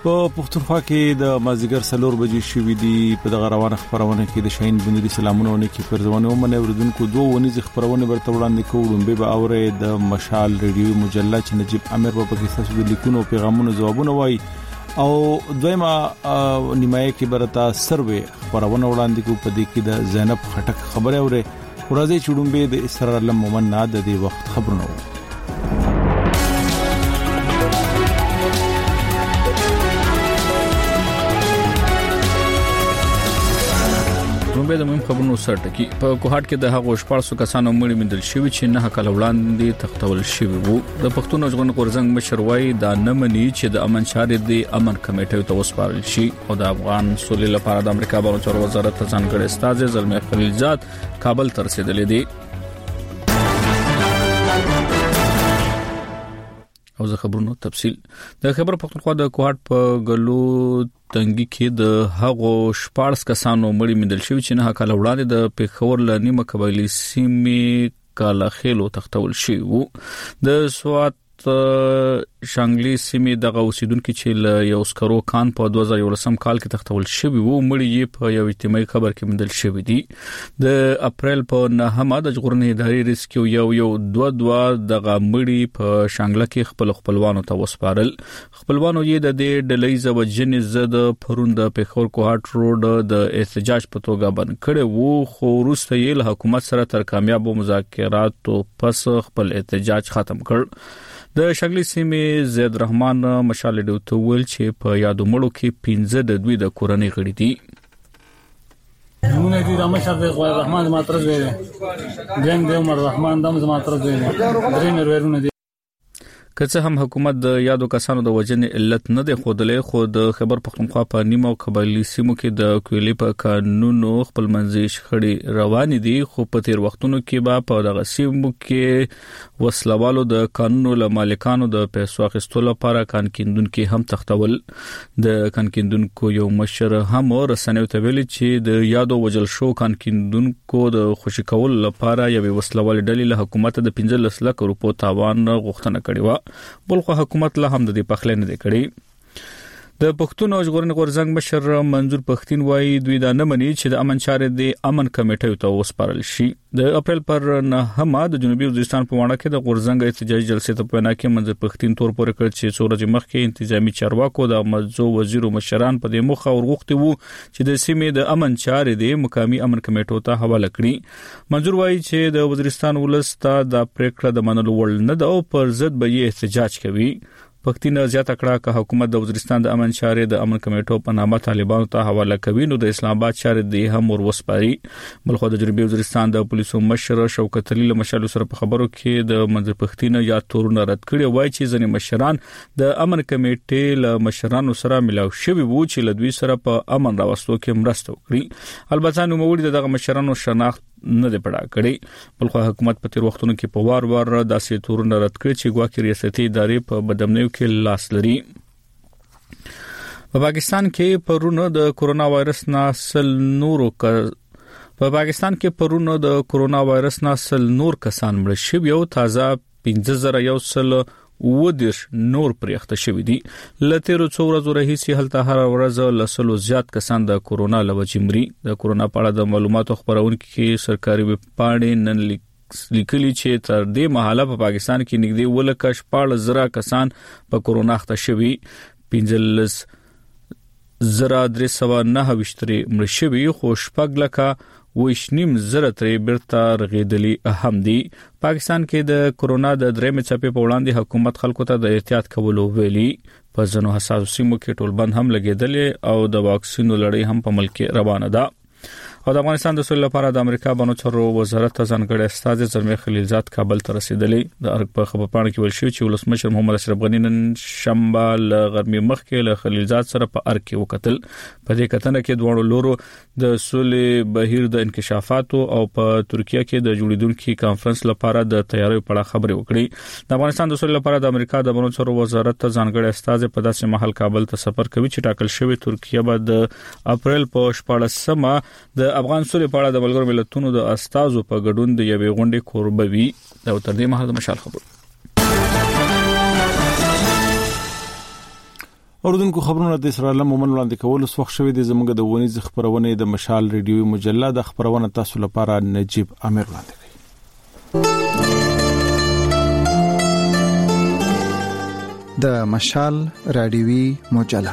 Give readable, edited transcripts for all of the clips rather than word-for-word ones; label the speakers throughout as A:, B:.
A: په پښتونخوا کې د مازیګر 4 بجې شوې دي. په دغه روانه خبرونه کې د شاهین بندري سلامونه ونکي پرځونه ومنه اوردونکو دوه ونیز خبرونه برته وړاندې کوم به اوره د مشال ریډیو مجله چې نجيب امیر په پاکستان د لیکونو او پیغامونو جوابونه وای او دویمه نیمایه کې برتا سروې خبرونه وړاندې کو په دې کې د زینب خټک خبره اوره ورځي چډومبه د اسرار علم مومن نه د دې وخت خبرونه
B: به د مهم خبرونو سره ټکی په کوهات کې د هغو شپږ کسانو مړي مندل شوی چې نه کال وړاندې تختول شوی وو. د پښتون ژغورنې غورځنګ مشروي دا نه مني چې د امن چارې د امن کمیټې ته وسپارل شي او د افغان سولې لپاره د امریکا بهرنی چارو وزارت ځانګړي استاد زلمي خلیلزاد کابل ته رسیدلې دي. او زه خبرونو تفصیل د خبر پښتونخوا د کوهات په غلو تنګي کې د هغو شپارس کسانو مړي مندل شوی چې نه کال وړاندې د پیښور لنیمه قبایلی سیمې کاله خېلو تختول شي وو. د سوات شانګلی سیمې د اوسیدونکو چې له یو سکرو کان په 2011 کال کې تختول شوی وو مړي په یو اجتماعي خبر کې مندل شوی دي. د اپریل په 9 د ژغورنې ادارې ریسکیو یو دوه د غمړي په شانګله کې خپلوانو ته وسپارل. خپلوانو یې د دې ډلې زوجنې زد پروند پیښور کوهات روډ د احتجاج په توګه بند کړي وو خو وروسته یې له حکومت سره تر کامیابو مذاکراتو پس خپل احتجاج ختم کړ. د شغلی سیمې زید رحمان مشال ډیو ته ویل چې په یادو مړو کې 15 د دوی د کورنۍ غړي دي.
C: نمونه دي د مشال رحمان ماترز ویل جنگ د عمر رحمان دم ماترز ویل درې ورونه دي.
B: که څه هم حکومت د یادو کسانو د وجنې علت نه دی خودلې خو د خبر پښتونخوا په نیمه او قبایلی سیمو کې د کویلې په قانونو خپل منځي شخړې روان دي خو په تیر وختونو کې به په دغه سیمو کې وسلوالو د قانونو له مالکانو د پیسو اخیستلو لپاره کانکیندونکو هم تختول. د کانکیندونکو یو مشر هم رسنیو ته ویلي چې د یادو وجل شو کانکیندونکو د خوشی کول لپاره یو وسلوال ډلې له حکومت د 15 لک روپو تاوان غوښتنه کړې و. بلخو حکومت له هم د دې پخلې نه کړي. د پښتون ژغورنې غورځنګ مشر منظور پښتين وایي دوی دا نه مني چې د امن چارې د امن کمیټې ته وسپارل شي. د اپریل پر 9 د جنوبي وزیرستان په وړاندې کې د غورځنګ احتجاجي جلسې ته په وینا کې منظور پښتين تور پورې کړ چې څو ورځې مخکې انتظامی چارواکو د مزو وزیر مشران په دې مخه ورغوښتي وو چې د سیمې د امن چارې د مقامي امن کمیټو ته حواله کړي. منظور وایي چې د وزیرستان ولسته د پریکړه د منلو وړ نه ده او پر ضد به یې احتجاج کوي. پښتين زیاته کړه چې حکومت د وزیرستان د امن چارې د امن کمیټو په نامه طالبانو ته حواله کوي نو د اسلام آباد چارې د هم ورسپاري. بلخو د جنوبي وزیرستان د پولیسو مشر شوکت علي له مشالو سره په خبرو کې د منظر پښتين یا تورونه رد کړي وایي چې ځنې مشران د امن کمیټې له مشرانو سره ملاو شوی وو چې له دوی سره په امن راوستلو کې مرسته وکړي. البته نو موږ دغه مشرانو شناخت نه دی پړه کړی. بلخو حکومت په تیر وختونو کې په وار داسې تورونه رد کړي چې ګواکې ریاستي ادارې په بدامنیو کې لاس لري. په پاکستان کې پرونه د کورونا وایرس نسل نور کسان مړ شوي او تازه 15100 ودیش نور پرېخته شوی دي. لته څو ورځې راهیسې هلته هر ورځ لسلو زیات کسان د کورونا لوجې مري. د کورونا په اړه د معلوماتو خبرونکو سرکاري وپاڼې نن لیکلي چې تر دې مهاله په پاکستان کې نږدې 14,000 کسان په کورونا اخته شوي. 15,329 مړ شوي خو 6,000 ترې بیرته رغېدلي هم دي. پاکستان کې د کورونا د درېمې څپې په وړاندې حکومت خلکو ته د احتیاط کولو ویلي. په ځینو حساسو سیمو کې ټولبند هم لګېدلې او د واکسینو لړۍ هم په ملک روانه ده. او د افغانستان د سولې لپاره د امریکا بهرنی چارو وزارت ځانګړي استاد زلمي خلیلزاد کابل ته رسیدلی. د ارګ په خبرپاڼه کې ویل شوی چې ولسمشر محمد اشرف غنی نن شنبه له غرمې مخکې له خلیلزاد سره په ارګ کې وکتل. په دې کتنه کې دوه لورو د سولې بهیر د انکشافاتو او په ترکیه کې د جوړیدونکو کانفرنس لپاره د تیاری په اړه خبرې وکړي. د افغانستان د سولې لپاره د امریکا د بهرنی چارو وزارت ځانګړي استاد په داسې محل کابل ته سفر کوي چې ټاکل شوی ترکیه به د اپریل په 14مه د افغان سولې په اړه د ملګرو ملتونو د استازو په ګډون د یوې غونډې کوربه وي. دا تر دې مهاله مشال خبر.
A: اوردونکو خبرونه د اسرائیل مومن وړاندې کول اوس وخت شوی د زموږ د ونیز خبرونه د مشال ریډیوي مجله د خبرونه تاسو لپاره نجيب امیر وړاندې کوي.
D: د مشال ریډیوي مجله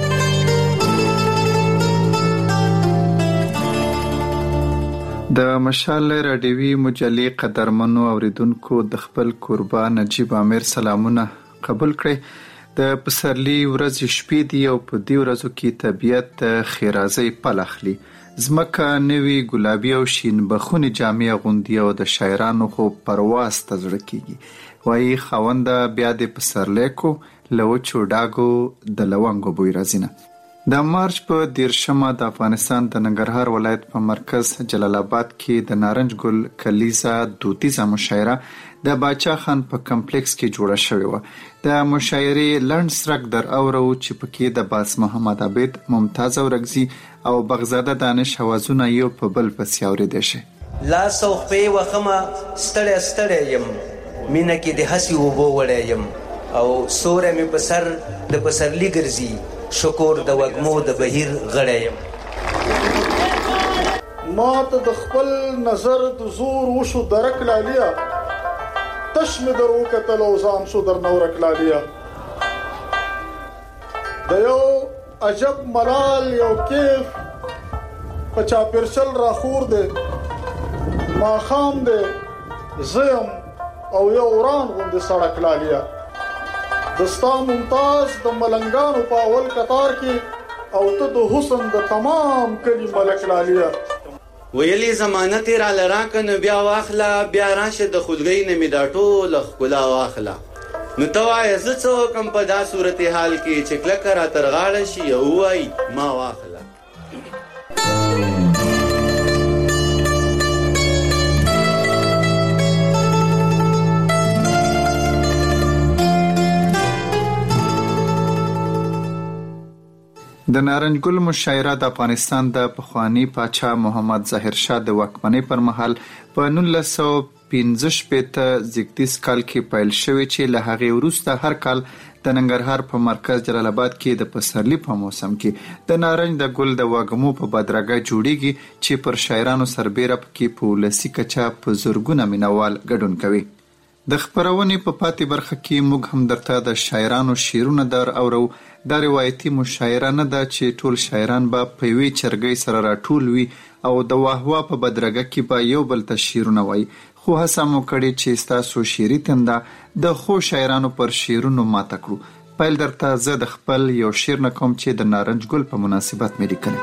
D: د مشال ریډیوي مجلې قدرمنو اوریدونکو د خپل قربان نجيب امیر سلامونه قبول کړئ. د پسرلی ورځې شپې دی او په دې ورځو کې طبیعت خیرازي پلخلی زمکه نوی ګلابي او شین بخونی جامې غوندي او د شاعرانو خو پرواز تزړه کیږي. وایي خوند بیا د پسرلی کو لوچو ډاګو د لونګو بوی رازینه. د مارچ په 13 د افغانستان د ننګرهار ولایت په مرکز جلال آباد کې د نارنج ګل کلیزا دودیزه مشاعره د باچا خان په کمپلیکس کې جوړه شوې و. د مشاعرې لنډ سرک در اورو چې پکې د باس محمد عبید، ممتاز اورګزي او بغزاده دانش اوازونه یو په بل پسې اورېدل شي.
E: لا سوخې وخمه ستړی ستړی يم مینه کې د حسي وبو وړی يم او سورې مې په سر د پسرلی ګرځي شکر د وګمو د بهیر غړی يم.
F: ما ته د خپل نظر د زور وشو درک لالیا تشم درو کتل او ځان شو در نورک لالیا د یو عجب ملال یو کیف پچا پرچل را خور دے ما خام دے زیم او یو وران غوند سړک لالیا دستا ممتاز د ملنګانو په اول قطار کې او ته د حسن د تمام کلی ملک لالیا
E: ویلی زمانه تیر لراکنو بیا واخلا بیا راشه د خودګۍ نه می دا ټول خلا واخلا نو توای ز څو کم په دا صورتحال کې چې کله کرا ترغاړه شي او وای ما واخلا.
D: د نارنج ګل مشاعره د افغانستان د پخوانی پاچا محمد ظاهر شاه د واکمنۍ پر مهال په 1915 زیږدیز کال کې پیل شوې چې له هغې وروسته هر کال د ننګرهار په مرکز جلال آباد کې د پسرلی په موسم کې د نارنج د ګل د واګمو په بدرګه جوړیږي چې پر شاعرانو سربېره پکې په ولسي کچه په زرګونه مینوال ګډون کوي. د خبرونې په پاتې برخه کې موږ هم درته د شاعرانو شعرونه در اورو. دا روایتي مشاعره نه ده چې ټول شاعران به په یوې چرګۍ سره راټول وي او د واهوا په بدرګه کې به یو بل ته شعرونه وایي، خو هڅه مو کړې چې ستاسو شعري تنده د ښو شاعرانو پر شعرونو ماته کړو. پیل درته زه د خپل یو شعر نه کوم چې د نارنج ګل په مناسبت مې لیکلی.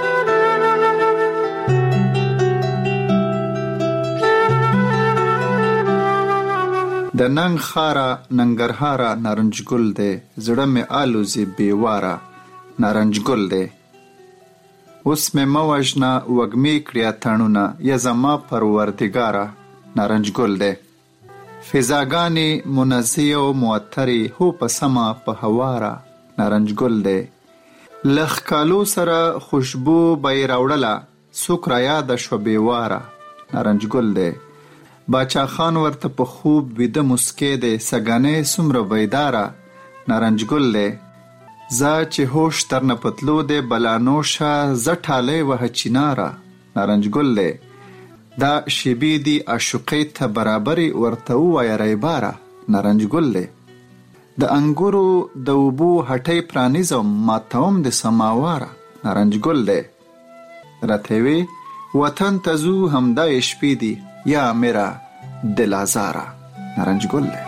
D: د ننګ خارا ننګرهارا نارنج ګل دی زړه مې آلوزي بیواره نارنج ګل دی اوس مې موجنا وګمې کړیا تڼونه یا زما پروردګاره نارنج ګل دی فضاګانې منزه او معطرې هو په سما په هواره نارنج ګل دی لخ کالو سره خوشبو به راوړله څوک را یاد شو بیواره نارنج ګل دی باچا خان ورته په خوب ویده مسکې دی سګانې څومره بیداره نارنج ګل دی زه چې هوش تر نه پتلو دی بلانوشه زه ټالی وهه چیناره نارنج ګل دی دا شیبې دي عاشقۍ ته برابرې ورته ووایه ریباره نارنج ګل دی د انګورو د اوبو هټۍ پرانیزم ماتوم د سماواره نارنج ګل دی راته وی وطن ته ځو همدا شپې دي یا میرا دل آزاره نارنج ګل دی.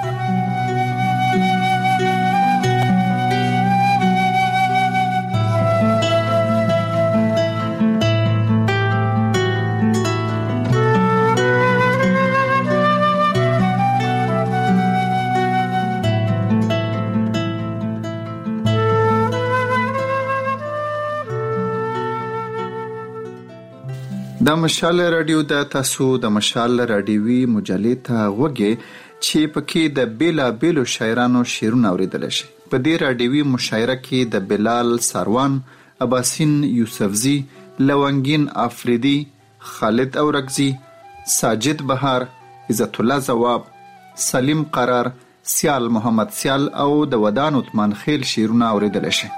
D: د مشال رادیو د تاسو د مشال رادیوي مجلې ته غوږی چې پکې د بیلا بیلو شاعرانو شعرونه اوریدل شي. په دې رادیوي مشاعره کې د بلال ساروان، اباسین یوسفزی، لونګین افریدی، خالد اورګزی، ساجد بهار، عزت الله زواب، سلیم قرار، سیال محمد سیال او د ودان عثمان خیل شعرونه اوریدلی شئ.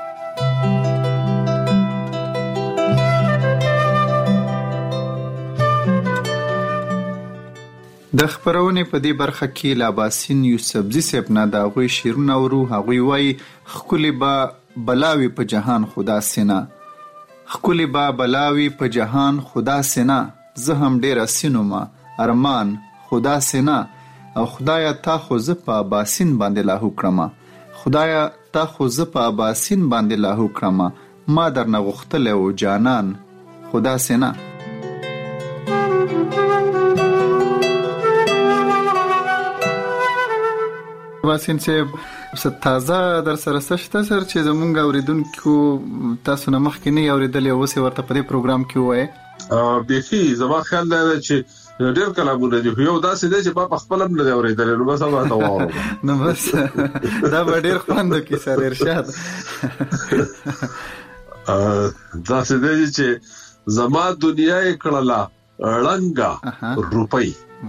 D: د خبرونې په دې برخه کې لاباسین یوسفزي صاحب نه د هغوی شعرونه اورو. هغوی وایي ښکلې به بلاوي په جهان خدا سینا، ښکلې به بلاوي په جهان خدا سینا، زه هم ډېره سینومه ارمان خدا سینا، او خدایا تا خو زه په اباسین باندې لاهو کړمه، خدایا تا خو زه په اباسین باندې لاهو کړمه، ما درنه غوښتلی و جانان خدا سینا. اباسین صاحب تازه در سره څه شته سر چې زمونږ اوریدونکو تاسو نه مخکې نه اوریدلی او اوس یې ورته په دې پروګرام کې ووایې؟
G: بیخي زما خیال دی چې ډېر کلامونه دي، خو یو داسې دی چې ما په خپله هم نه دی اورېدلی، نو بس هم راته واورم.
D: نو بس دا به ډېر خوند وکړي سر ارشاد.
G: داسې دی چې زما دنیا یې کړله ړنګه روپۍ،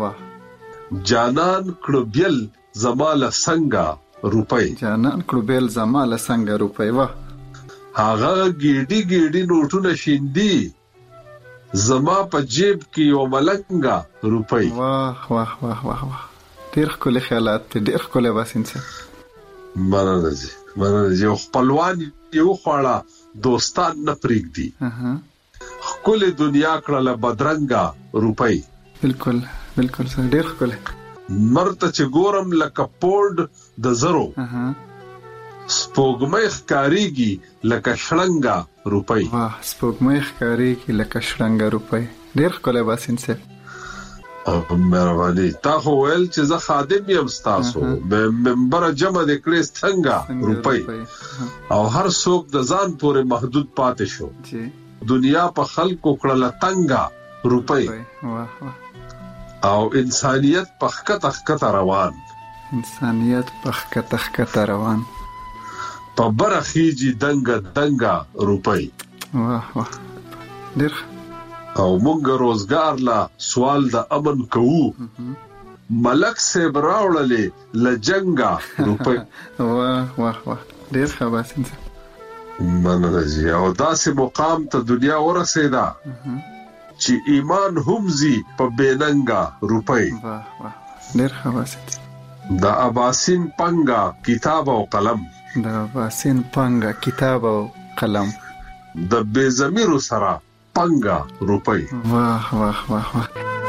G: جانان کړو بیل زما له څنګه روپۍ،
D: جانان کړو بیل زما له څنګه روپۍ. واه
G: هغه ګیډي ګیډي نوټونه شیندي زما په جیب کې یو ملنګه روپۍ.
D: واه واه واه واه واه ډېر ښکلي خیالات دي، ډېر ښکلي اباسین صاحب.
G: مننه جی مننه جی. خپلوان یو خوړه دوستان نه پرېږدي، ښکلې دنیا کړله بدرنګه روپۍ.
D: بالکل بالکل سر ډېر ښکلي.
G: مرته چې ګورم لکه پوډ د زرو، سپوږمۍ ښکاریږي لکه شړنګه روپۍ.
D: واه سپوږمۍ ښکاریږي لکه شړنګه روپۍ. ډېر ښکلی اباسین صاحب.
G: مهرباني. تا خو ویل چې زه خادم یم ستاسو، ممبره جمع دې کړې څنګه روپۍ، او هر څوک د ځان پورې محدود پاتې شو، دنیا په خلکو کړله تنګه روپۍ.
D: واه واه.
G: او انسانیت په ښکته ښکته روان،
D: انسانیت په ښکته ښکته روان،
G: په بره خیجی دنګه دنګه روپۍ.
D: واه واه ډېر.
G: او مونږ روزګار لا سوال د امن کوو، ملک صاحب راوړلې لجنګه روپۍ.
D: واه واه واه ډېر ښه اباسین صاحب.
G: مننه جی. او داسې مقام ته دنیا ورسېده چې ایمان هم زی په بیننګه روپۍ.
D: واه واه ډېر ښه اباسین.
G: د اباسین پنګه کتاب او قلم،
D: د اباسین پنګه کتاب او قلم،
G: د بې ضمیرو سره پنګه روپۍ.
D: واه واه واه واه.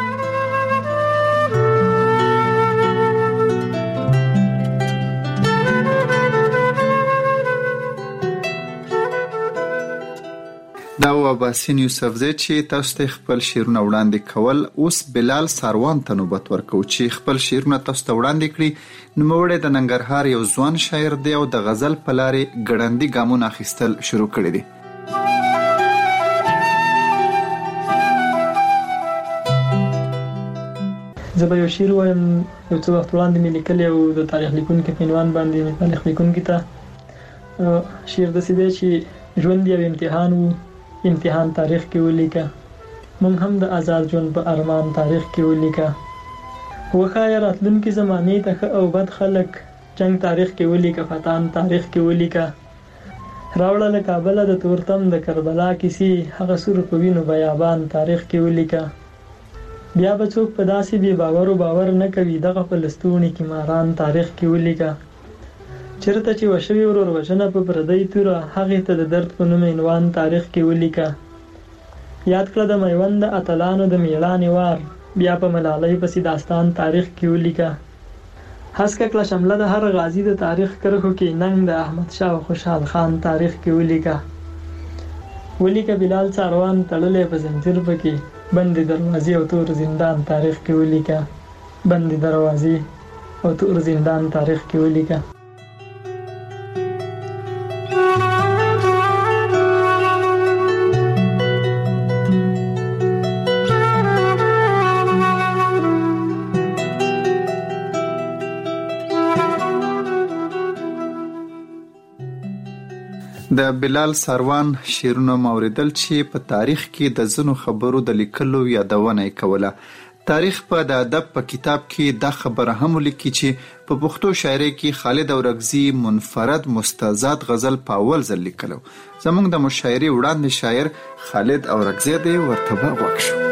D: دا و اباسین یوسفزی چې تاسو ته خپل شعرونه وړاندې کول. اوس بلال ساروان ته نوبت ورکو چې خپل شعرونه تاسو ته وړاندې کړي. نوموړی د ننګرهار یو ځوان شاعر دی او د غزل په لارې ګړندي ګامونه اخیستل شروع کړي دي.
H: زه به یو شعر وایم، یو څه وخت وړاندې مې لیکلی او د تاریخ لیکونکي په عنوان باندې مې تاریخ لیکونکي ته شعر داسې دی چې ژوند یو امتحان و، امتحان تاریخ کې ولیکه، موږ هم د آزاد ژوند په ارمان تاریخ کې ولیکه، وښایه راتلونکي زمانې ته ښه او بد خلک جنگ تاریخ کې ولیکه، فتان تاریخ کې ولیکه، راوړه له کابله د تورتم د کربلا کیسې، هغه سور په وینو بیابان تاریخ کې ولیکه، بیا به څوک په داسې بې باورو باور نه کوي، دغه په لستوڼي کې ماران تاریخ کې ولیکه، چېرته چې وشوي ورور وژنه په پردۍ توره، هغې ته د درد په نوم عنوان تاریخ کې ولیکه، یاد کړه د میوند د اتلانو د میړانې وار، بیا په ملالۍ پسې داستان تاریخ کې ولیکه، هسکه کړه شمله د هر غازي د تاریخ کرښو کې، ننګ د احمد شاه او خوشحال خان تاریخ کې ولیکه، ولیکه بلال ساروان تړلی په زنځیر پکې، بندې دروازې او تور زندان تاریخ کې ولیکه، بندې دروازې او تور زندان تاریخ کې ولیکه.
D: د بلال ساروان شعرونه موریدل چې په تاریخ کې د ځینو خبرو د لیکلو یادونه کوله. تاریخ په د ادب په کتاب کې دا خبره هم لیکي چې په پښتو شاعرۍ کې خالد اورکزي منفرد مستزاد غزل په اول ځل لیکلو. زموږ د مشاعرې وړاندې شاعر خالد اورکزي دی، ورته به غوږ شو.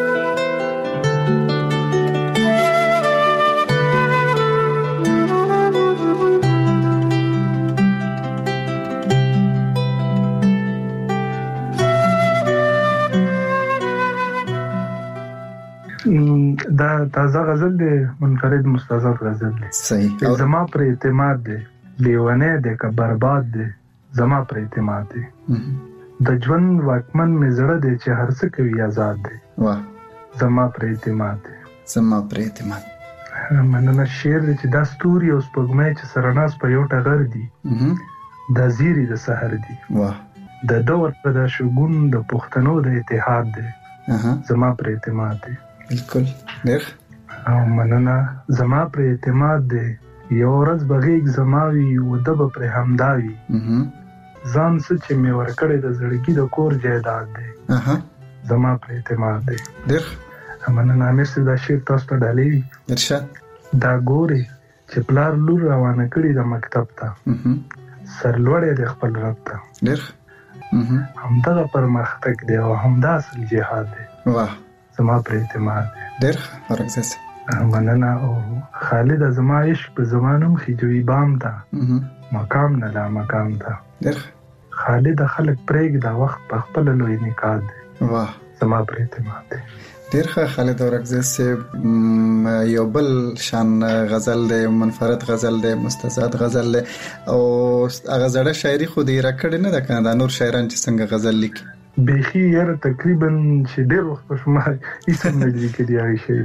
I: دا تازه غزل دی، منفرد مستزاد غزل دی.
D: صحیح.
I: زما پر اعتماد دی، لیونه دی که برباد دی، زما پر اعتماد دی. د ژوند واکمن می زړه دی چې هر څه کوي آزاد دی.
D: واه.
I: زما پر اعتماد دی.
D: زما پر اعتماد.
I: مننه. شعر دی چې دا ستوري او سپوږمۍ چې سره ناست په یو ټغر دي، دا زیری د سحر دي.
D: واه.
I: د دور په دا شګون د پښتنو د اتحاد دی. زما پر اعتماد دی.
D: بالکل. ډېر
I: او مننه. زما پر اعتماد دی، یو ورځ به غیږ زما وي او ده به پرې همدا وي. ځان څه چې مې ورکړی د زړګي د کور جایداد دی. زما پر اعتماد دی.
D: ډېر
I: مننه. امیر صاحب دا شعر تاسو ته ډالۍ وي.
D: ارشاد.
I: دا ګورې چې پلار لور روانه کړي د مکتب ته، سرلوړی دی خپل رب ته.
D: ډېر
I: همدغه پرمختګ دی او همدا اصل جهاد دی.
D: واه.
I: زما پر اعتماد دی.
D: ډېر اورکزي.
I: مننه. او خالد زما عشق په زمانم خجوی بام ته، مقام نه لا مقام ته.
D: ډېر
I: خالد خلک پرېږ دا وخت په خپل لوی نکاح دی.
D: واه.
I: زما پر اعتماد دی.
D: ډېر ښه. خالد اورکزي صاحب یو بل شان غزل دی، منفرد غزل دی، مستزاد غزل دی، او هغه زړه شاعري خو دې راکړې نه ده که دا نور شاعران چې څنګه غزل لیکي.
I: بیخي یاره تقریبا چې ډېر وخت په شما هیڅ هم نه دي لیکلي هغې شعر.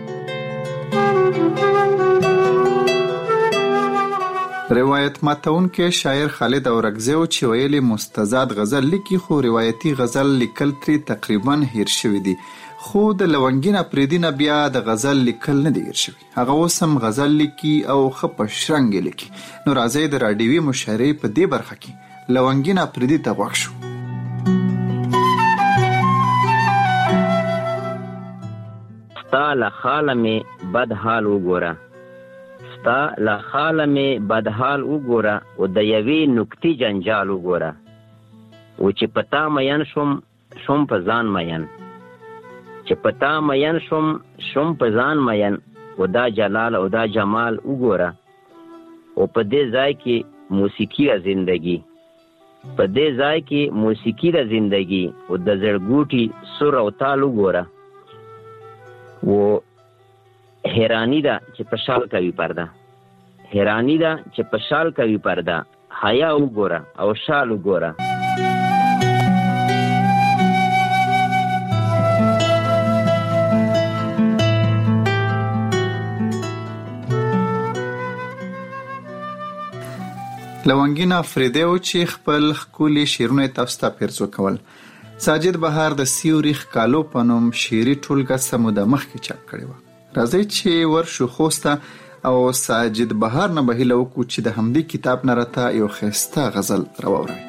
D: روایت ماتونکی شاعر خالد اورکزي چې ویلي مستزاد غزل لیکي، خو روایتي غزل لیکل ترې تقریبا هیر شوي دي. خو د لونګین اپریدي نه بیا د غزل لیکل نه دي هیر شوي. هغه اوس هم غزل لیکي او ښه په شرنګ لیکي. نو راځئ د راډیوي مشاعرې په دې برخه کې لونګین اپریدي ته غوږ شو.
J: ستا له خاله مې بد حال وګوره، ستا له خاله مې بد حال وګوره، او د یوې نکتې جنجال وګوره، و چې په تا مین شوم په ځان مین، چې په تا مین شوم په ځان مین، او دا جلال او دا جمال وګوره، او په دې ځای کې موسیقي را زندگی، په دې ځای کې موسیقي را زندگی، او د زړګوټي سر او تال وګوره، و حیرانی ده چې په شال کوي پرده، حیرانی ده چې په شال کوي پرده، حیا وګوره او شال وګوره.
D: لونګین افریدی و چې خپل ښکلي شعرونه تاسو ته پیرزو کول. ساجد بهار د سیوري ښکالو په نوم شعري ټولګه څه موده مخکې چاپ کړې وه. راځئ چې ورشو خوست ته او ساجد بهار نه به هیله وکړو چې د همدې کتاب نه راته یو ښایسته غزل راواوروي.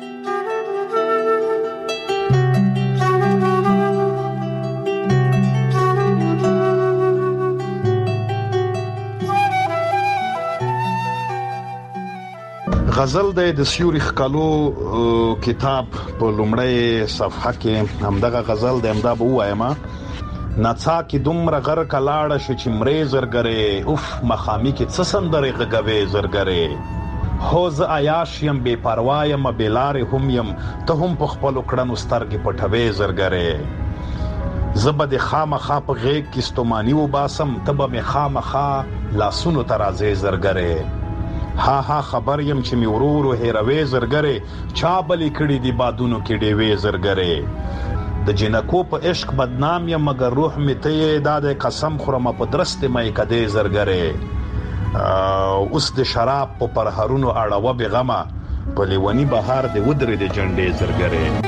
K: غزل د سیوري ښکالو کتاب په لومړی صفحه کې همدغه غزل د همدا به ووایم. نڅا کې دومره غرق لاړه شو چې مرې زرګرې، اوف مخامي کې څه سندرې غږوې زرګرې، هو زه عیاش یم بې پروا یم بې لارې هم یم، ته هم په خپلو کړنو سترګې پټوې زرګرې، زه به د خامخا په غېږ کې ستوماني وباسم، ته به مې خامخا لاسونو ته راځې زرګرې، ها ها خبر یم چې می ورورو هیروي زرګرې، چا بلی کړي دی بادونو کې ډېوې زرګرې، د جنکو په عشق بدنام یم مګر روح می ته دا د قسم خورم په درست مې کدې زرګرې، اوس د شراب په پرهرونو اړه و بغمه، په لیونی بهار د ودرې د جنډې زرګرې.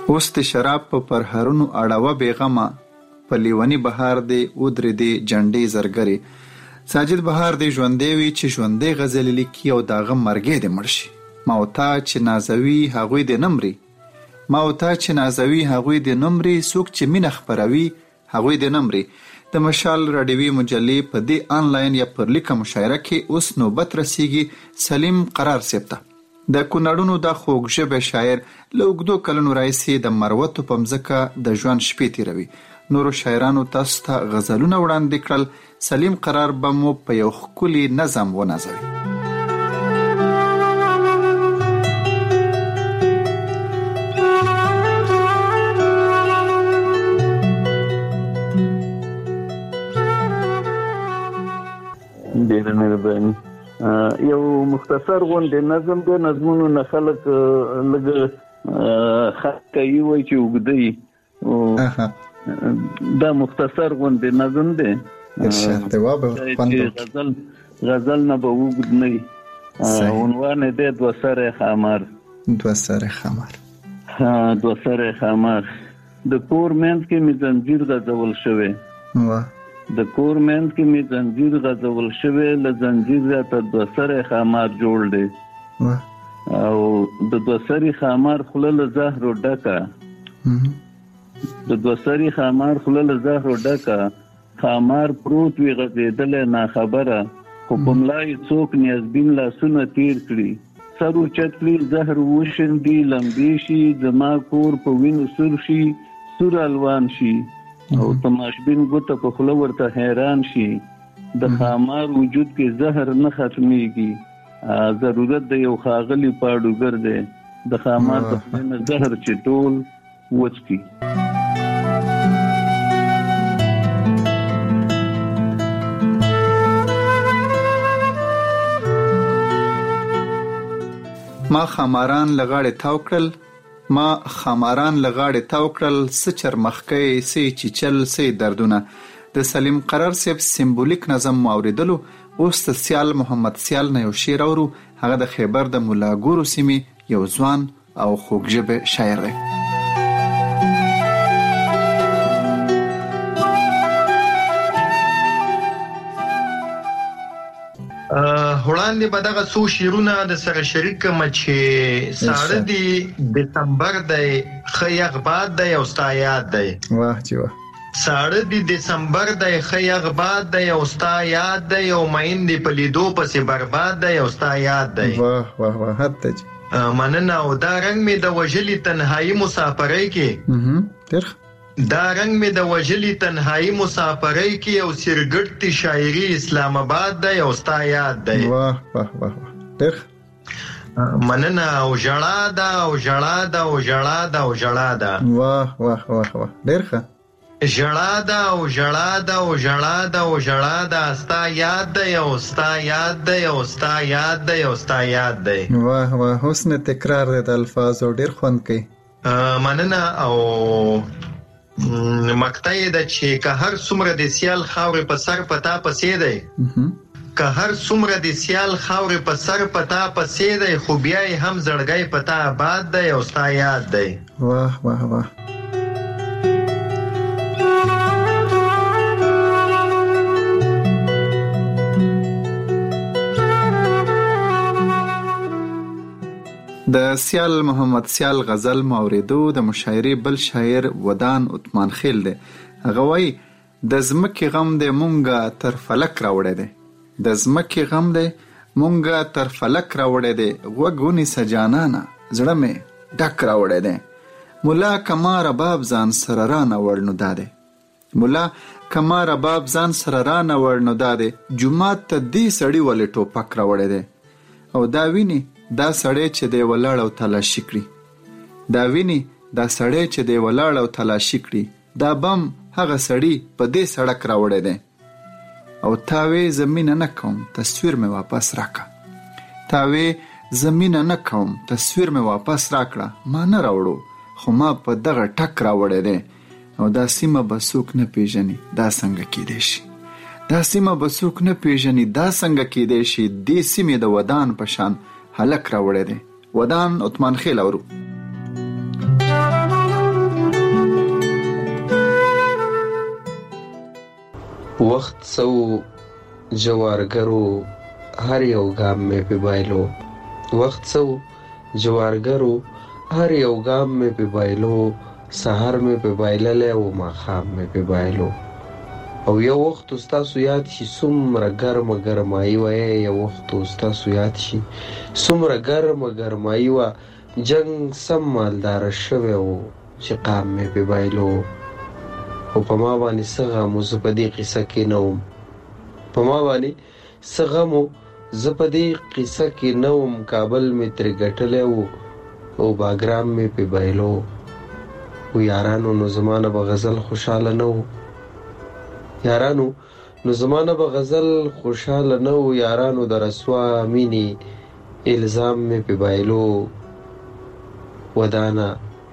D: اوس د شراب په پرهرونو اړوه بیغمه، په لیونی بهار دی ودرې دی جنډې زرګرې. ساجد بهار دی ژوندی وي چې ژوندی غزل لیکي او داغه مرګې دی مړ شي. ما او تا چې نازوي هغوی دی نمري، ما او تا چې نازوي هغوی دی نمري، څوک چې مینه خپروي هغوی دی نمري. د مشال راډیوي مجلې په دې آنلاین یا پر لیکه مشاعره کې اوس نوبت رسیږي سلیم قرار صاحب ته. د کونړونو د خوږ ژبې شاعر له اوږدو کلونو راهیسې د مروتو په مځکه د ژوند شپې تېروي. نورو شاعرانو تاسو ته غزلونه وړاندې کړل، سلیم قرار به مو په یو ښکلي نظم ونازوي.
L: ډېره مهرباني. یو مختصر غونډې نظم دی، نظمونو نه خلک لږ خط کوي وایي چې اوږده وي. دا مختصر غونډې نظم دی چې غزل نه به اوږد نه وي. عنوان یې دی دوه سری خامار.
D: دوه سری خامار.
L: دوه سری خامار. د کور منځ کې مې زنځیر غځول شوی، د کور منځ کې مې زنځیر غځول شوی، له زنځیر راته دوه سری خامار جوړ دی. او د دوه سری خامار خوله له زهرو ډکه، د دوه سری خامار خوله له زهرو ډکه، خامار پروت وي غځېدلی ناخبره، خو په ملا یې څوک نیازبین لاسونه تیر کړي. سر اوچت کړي زهر وشیندي لمبې شي، زما کور په وینو سور شي سور الوان شي، او تماشبین ګوته په خوله ورته حیران شي. د خامار وجود کې زهر نه ختمیږي، ضرورت د یو ښاغلي پاډوګر دی، د خامار د خولې نه زهر چې ټول وڅکي.
D: ما خاماران لغاړې تاو کړل، ما خاماران لغاړې تاو کړل، څه چرمخکۍ څه چیچل څه دردونه. د سلیم قرار صاحب سمبولیک نظم مو اوریدلو. اوس د سیال محمد سیال نه یو شعر اورو. هغه د خیبر د مولاګورو سیمې یو ځوان او خوږ ژبه شاعر دی.
M: وړاندې به دغه څو شعرونه د سره شریک کړم چې ساړه دی دسمبر دی ښه یخ باد دی او ستا یاد دی.
D: واه چې واه.
M: ساړه دی دسمبر دی ښه یخ باد دی او ستا یاد دی، او مین دی په لیدو پسې برباد دی او ستا یاد دی.
D: واه واه واه حتی
M: مننه. او دا رنګ مې د وژلي تنهایی مسافرۍ کې، دا رنگ می د وجلی تنهایی مسافرۍ کې، او سرګټ شاعری اسلام آباد دی او ستا یاد دی.
D: واه واه واه ډېر
M: مننه. او ژړا ده او ژړا ده او ژړا ده او ژړا ده.
D: واه واه واه واه ډېر ښه.
M: ژړا ده او ژړا ده او ژړا ده او ژړا ده، ستا یاد دی او ستا یاد دی او ستا یاد دی او ستا یاد دی.
D: واه واه حسن تکرار دی د الفاظو، ډېر خوند کوي.
M: مننه. او مقطع ده چې که هر څومره د سیال خاورې په سر پتا پسې دی، که هر څومره د سیال خاورې په سر پتا پسې دی، خو بیا یې هم زړګی پتا آباد دی او ستا یاد دی.
D: واه واه واه. د سیال محمد سیال غزل موریدو د مشاعرې بل شاعر ودان عثمان خیل دی. هغه وایي د ځمکې غم دی مونږه تر فلک راوړی دی، د ځمکې غم دی مونږه تر فلک راوړی دی، غوږ ونیسه جانانه زړه مې ډک راوړی دی. مولا کما رباب ځان سره رانوړ نو دا دی، مولا کما رباب ځان سره رانوړ نو دا دی، جومات ته دې سړي ولې ټوپک راوړی دی. او دا ویني دا سړی چې دی ولاړ او تلاشي کړي، دا ویني دا سړی چې دی ولاړ او تلاشي کړي، دا بم هغه سړی په دې سړک راوړی دی. او تاوی زمینه نه کوم تصویر مې واپس راکړه، تاوی زمینه نه کوم تصویر مې واپس راکړه، ما نه راوړو خو ما په دغه ټک راوړی دی. او دا سیمه به څوک نه پیژني دا څنګه کیدی شي، دا سیمه به څوک نه پیژني دا څنګه کیدی شي، دې سیمې د ودان په شان هلک راوړی دی. ودان عثمان خیل اورو.
N: وخت سو جوارګرو هر یو ګام مې په بایلو، وخت سو جوارګرو هر یو ګام مې په بایلو، سحر مې په بایللې او ماښام مې په بایلو. او یو وخت ستاسو یاد شي څومره ګرمه ګرمایي وه، یو وخت ستاسو یاد شي څومره ګرمه ګرمایي وه، جنګ سم مالداره شوی و چې قام مې په بایلو. خو په ما باندې څه غم و، زه په دې قصه کې نه وم، په ما باندې څه غم و، زه په دې قصه کې نه وم. کابل مې ترې ګټلی و او باګرام مې په بایلو. و یارانو نو زمانه به غزل خوشحاله نه و، یارانو نو زمانه به غزل خوشحاله نه و. یارانو د رسوا مینې الزام مې په بایلو. ودانه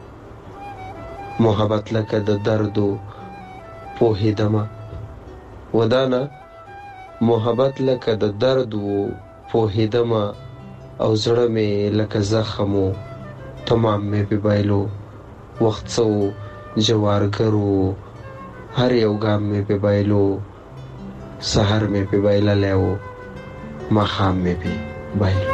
N: محبت لکه د دردو پوهېدمه، ودانه محبت لکه د دردو پوهېدمه، او زړه مې لکه زخم و تمام مې په بایلو. وخت څه و جوارګرو هر یو ګام مې په بایلو، سحر مې په بایللی و ماښام مې په بایلو.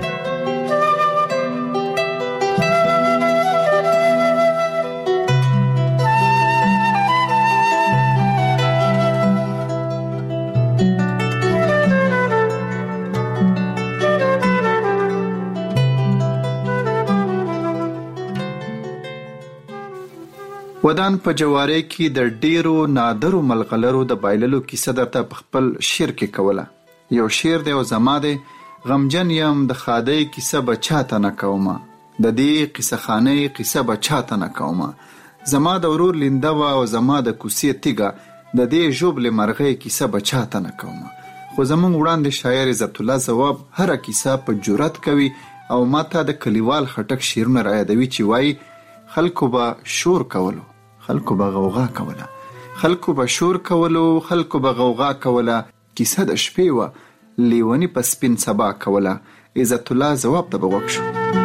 D: ودان په جواری کې د ډیرو نادرو ملغلرو د بایللو کیسه درته په خپل شعر کې کوله. یو شعر دی او زما دی، غمجن یم د خادۍ کیسه به چاته نه کومه، د دې قصه خانۍ قصه به چاته نه کومه، زما د ورور لینده وه او زما د کوڅې تیږه، د دې ژوبلې مرغۍ کیسه به چاته نه کومه. خو زمونږ وړاندې شاعر عزت الله ځواب هره کیسه په جرأت کوي او ماته د کلیوال خټک شعرونه رایادوي چې وایي خلکو به شور کولو، خلکو به غوغا کوله، خلکو به شور کولو، خلکو به غوغا کوله، کیسه د شپې وه لیونی په سپین سبا کوله. عزت الله ځواب ته به غوږ شو.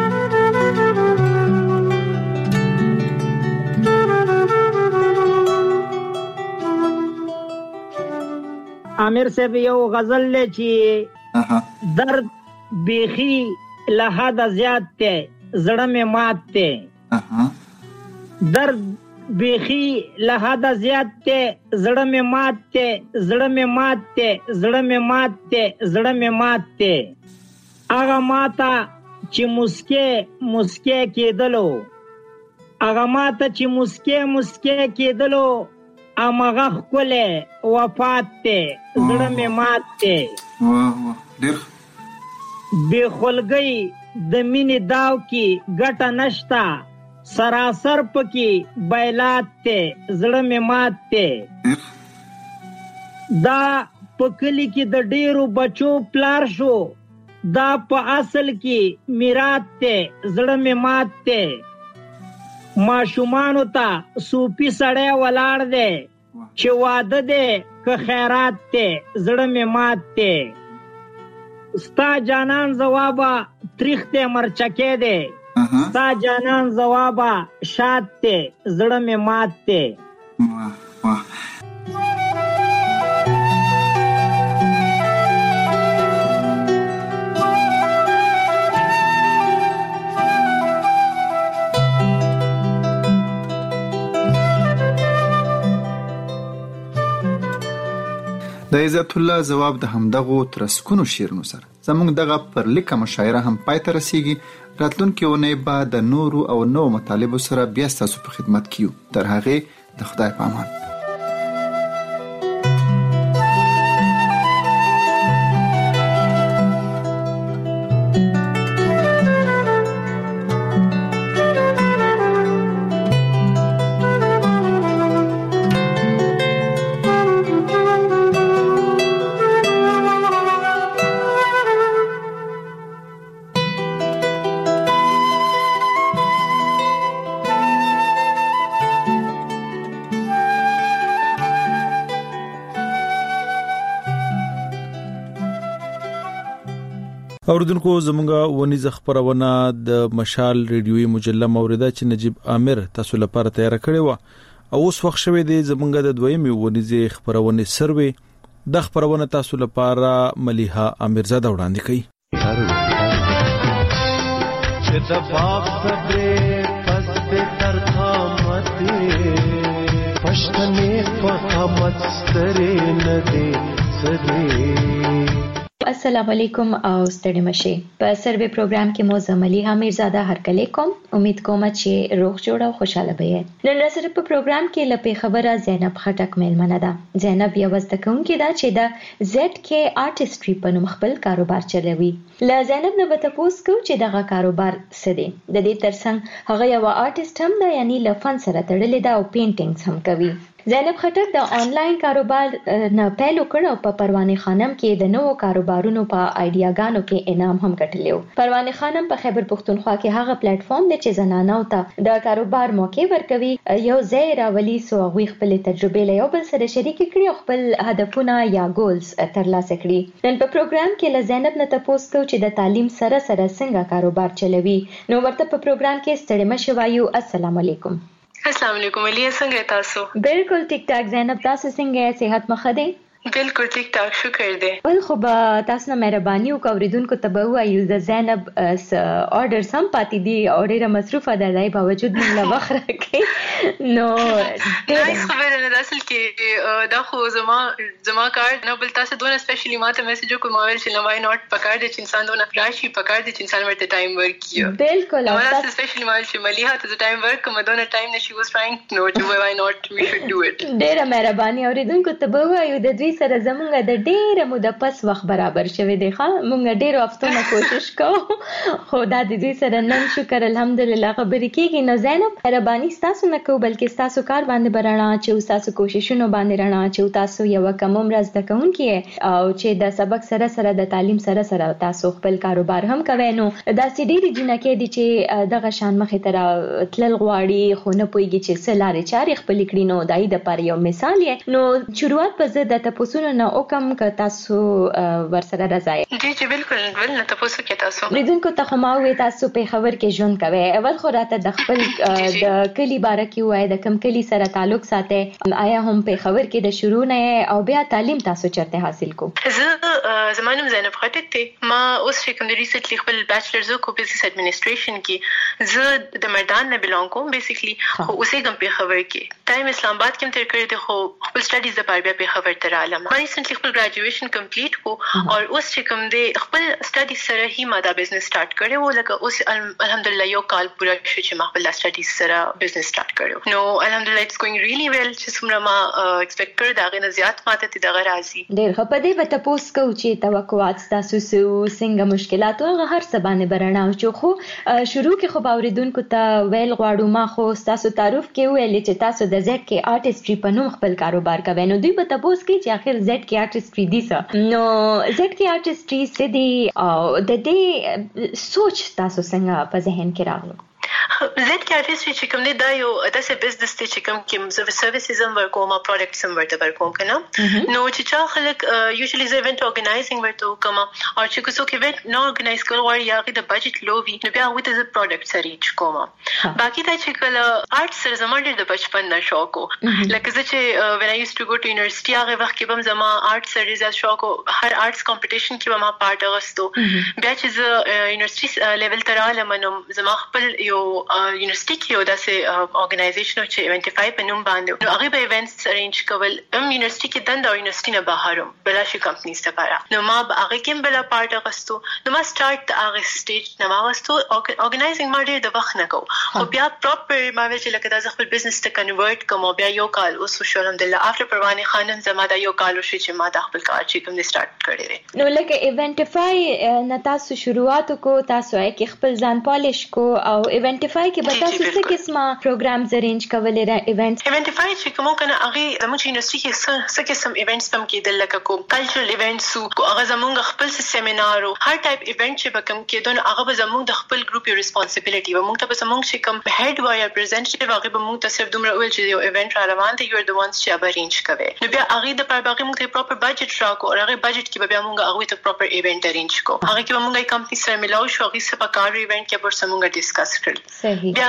O: عامر صاحب یو غزل له چې درد بیخي له حده زیات ته زړه مې مات ته، درد بیخي له حده زیات ته زړه مې مات ته، زړه مې مات ته، زړه مې مات ته، زړه مې مات ته. هغه ماته چې مسکې مسکې کېدلو، هغه ماته چې مسکې مسکې کېدلو، امغه ښکلی وفات ته، زړه مې مات ته. بې خولګۍ د مینې داو کې ګټه نشته، سراسر پکې بیلات ته، زړه مې مات ته. دا په کلي کې د ډیرو بچو پلار شو، دا په اصل کې میرات ته، زړه مې مات ته. ماشومانو ته صوفي سړی ولاړ دی چې واده دی که خیرات ته، زړه مې مات ته. ستا جانان ځوابه تریخ ته مرچکې دی، ستا جانان ځوابه شاد ته، زړه مې مات ته.
D: د عزت الله ځواب د همدغو ترسکونو شعرونو سره زموږ دغه پر لیکه مشاعره هم پای ته رسیږي. راتلونکې اونۍ به د نورو او نوو مطالبو سره بیا ستاسو په خدمت کې یو. تر هغې د خدای په امان.
A: اوردونکو زمونږه ونیزه خبرونه د مشال ریډیوي مجله موریده چې نجیب عامر تاسو لپاره تیار کړی و او اوس وخت شوه د زمونږ د دویمې ونیزه خبرونه سروي د خبرونه تاسو لپاره ملیحه امیرزاده وړاندې کړي. چې د باغ صبره پس به تر قامته پښتنې په قامت ستري نه دي سدي.
P: السلام علیکم او ستړي مشه. په سروي پروګرام کې مو زملی امیرزاده هرکلی کوم. امید کوم چې روغ جوړ او خوشاله به. نن سره په پروګرام کې لپاره خبره زینب خټک میلمنه ده. زینب یو واستکونکې ده چې د زد کې آرټستري په نوم خپل کاروبار چلوي. له زینب نه به تاسو کو چې دغه کاروبار څه دی. د دې ترڅنګ هغه یو آرټست هم ده، یعنی له فن سره تړلې ده او پینټینګز هم کوي. زینب خټک د آنلاین کاروبار نه پیل وکړ او په پروانه خانم کې د نوو کاروبارونو په آیډیاګانو کې انعام هم ګټلیو. پروانه خانم په خیبر پښتونخوا کې هغه پلیټ فارم دی چې زنانو ته د کاروبار موقع ورکوي. یو ځای راولي سو هغه خپل تجربه له یو بل سره شریک کړي او خپل هدفونه یا ګولز ترلاسه کړي. نن په پروګرام کې له زینب نه تاسو کو چې د تعلیم سره سره څنګه کاروبار چلوي. نو ورته په پروګرام کې ستړي مشه وایو. السلام علیکم.
Q: السلام علیکم. علي څنګه تاسو؟
P: بالکل ټیک ټاک. زینب تاسو څنګه؟ صحت مخه دی؟
Q: بالکل ټیک ټاک، شکر دی.
P: ول خو به تاسو نه مهرباني وکوریدونکو ته به وایو د زینب آرډر سم پاتې دی او ډیره مصروفه ده، دای باوجود موږ لا وخت راکې. نو
Q: نایس خبره ده. اصل کې دا خو زما کار نه، بل تاسو دونه سپیشلی ماته میسج کوم موبایل چې لوای نوٹ پکړ دي چې انسان دونه راشي پکړ دي چې انسان ورته ټایم ورکړي.
P: بالکل.
Q: تاسو سپیشلی موبایل چې ملیحه ته ټایم ورک کوم دونه ټایم نشي واز ټرایینګ نو ټو وای نوٹ وی شود ډو اټ.
P: ډیره مهرباني. اوریدونکو ته به وایو د دوی سره زمونږ د ډیره موده پس وخت برابر شوه دی. مونږ ډیرو وختونه کوشش کوو خو دا د دوی سره نن شکر الحمدلله خبرې کیږي. نو زینب مهرباني تاسو نه کو بلکې تاسو کار باندې برنا چې تاسو کوششونه باندې رڼا چې تاسو یو کم عمر زده کوونکی او چې د سبق سره سره د تعلیم سره سره تاسو خپل کاروبار هم کوي. نو دا سړي جنکه دي چې دغه شان مخې تر تلل غواړي خو نه پويږي چې څه لارې چارې خپل کړي. نو دای د پر یو مثال یې. نو شروعات په زه د تاسو نه او کم ک تاسو ورسره راځي.
Q: جی بالکل ول نه تاسو کې تاسو
P: ریدونکو ته خو ما وې تاسو په خبر کې ژوند کوي. اول خو راته د خپل د کلی باره کې وای د کم کلی سره تعلق ساتي. آیا هم په خبر کې د شروع نه او بیا تعلیم تاسو چرته حاصل کو؟
Q: زه زمانم زینب خټک ته ما اوس چې کوم د ریسنټلی خپل بیچلرز کو بزنس ایڈمنسټریشن کې زه د میدان نه بیلونګ کوم بیسیکلی. خو اوسې کوم په خبر کې ټایم اسلام آباد کې تر کړی ته خو خپل سټډیز د پاره بیا په خبر تر عالم. ما ریسنټلی خپل ګریجویشن کمپلیټ کو او اوس چې کوم د خپل سټډیز سره هی ما دا بزنس سٹارټ کړو. لکه اوس الحمدلله یو کال پورا شو چې ما خپل سټډیز سره بزنس سٹارټ کړو. نو الحمدلله اټس ګوینګ ریلی ویل چې څومره ما ایکسپیکټ کړ دا غنه زیات ماته ته دغه راځي.
P: ډېر ښه. په دې به تاسو کو چې توقعات تاسو څنګه مشکلات او هر څه باندې برنامه چې خو شروع کې خو باوریدونکو ته ویل غواړو ما خو تاسو تعارف کې ویل چې تاسو د زد کې آرټستري په نوم خپل کاروبار کوي. نو دوی به تاسو کې چې اخر زد کې آرټستري دي څه. نو زد کې آرټستري څه دي او د دې سوچ تاسو څنګه په ذهن کې راغلو؟
Q: زد کې آرټستري چې کوم دی دا یو داسې بزنس دی چې کوم کې زه سرویسز هم ورکوم او پروډکټس هم ورته ورکوم کنه. نو چې چا خلک یوزلی زه ایونت ارګنایزینګ ورته کوم او چې څوک ایونت نو ارګنایز کول غواړي یا د بجټ لو وي نو بیا وته د پروډکټس ریچ کوم. باقي دا چې کله آرټ سره زما ډېر د بچپن نه شوق و. لکه زه چې when I used to go to university هغه وخت کې به زما آرټ سره زیات شوق و. هر آرټس کمپټیشن کې به ما پارت اغوستو. بیا چې زه یونیورسيټي لیول ته رالم نو زما خپل یو یونیورسيټي کې یو داسې ارګنایزیشن چې ایونټیفای په نوم باندې نو هغه به ایونټس ارینج کول. یونیورسيټي کې دند او یونیورسيټي نه بهرم بلاشي کمپنیز ته پاره نو ما هغه کې بل پارت اغوستو. نو ما سٹارټ هغه سټیج نه ما واستو ارګنایزینګ ما ډېر د وخت نه کو. خو بیا پراپر ما ویل چې لکه دا خپل بزنس ته کنورټ کوم بیا یو کال اوس شو الحمدلله افټر پروانه خانم زما دا یو کال شو چې ما د خپل کار چې کوم سٹارټ کړی.
P: نو لکه ایونټیفای نه تاسو شروعات کو تاسو کې خپل ځان پالیش کو او ایونټیفای کې به تاسو څه قسمه پروګرامز ارینج کولې را
Q: ایونټیفای چې کوم کنه هغه زموږ یونیورسيټي کې څه قسم ایونټس هم کېدل لکه کوم کلچرل ایونټس او هغه زموږ خپل سیمینار او هر ټایپ ایونټ چې به کوم کېدون هغه به زموږ د خپل ګروپ یو ریسپانسیبিলিټي و. موږ ته به زموږ چې کوم هډ وای ریپرزینټیټیو هغه به موږ ته صرف دومره ویل چې یو ایونټ را روان دی یو د وانس چې ارینج کوي. نو بیا هغه د پر باقي موږ ته پراپر بجټ راکو او هغه بجټ کې به بیا موږ هغه ته پراپر ایونټ ارینج کو. هغه کې به موږ کمپنی سره ملاو شو هغه څه په کار ایونټ کې پر سمونګه ډیسکس کړل. بیا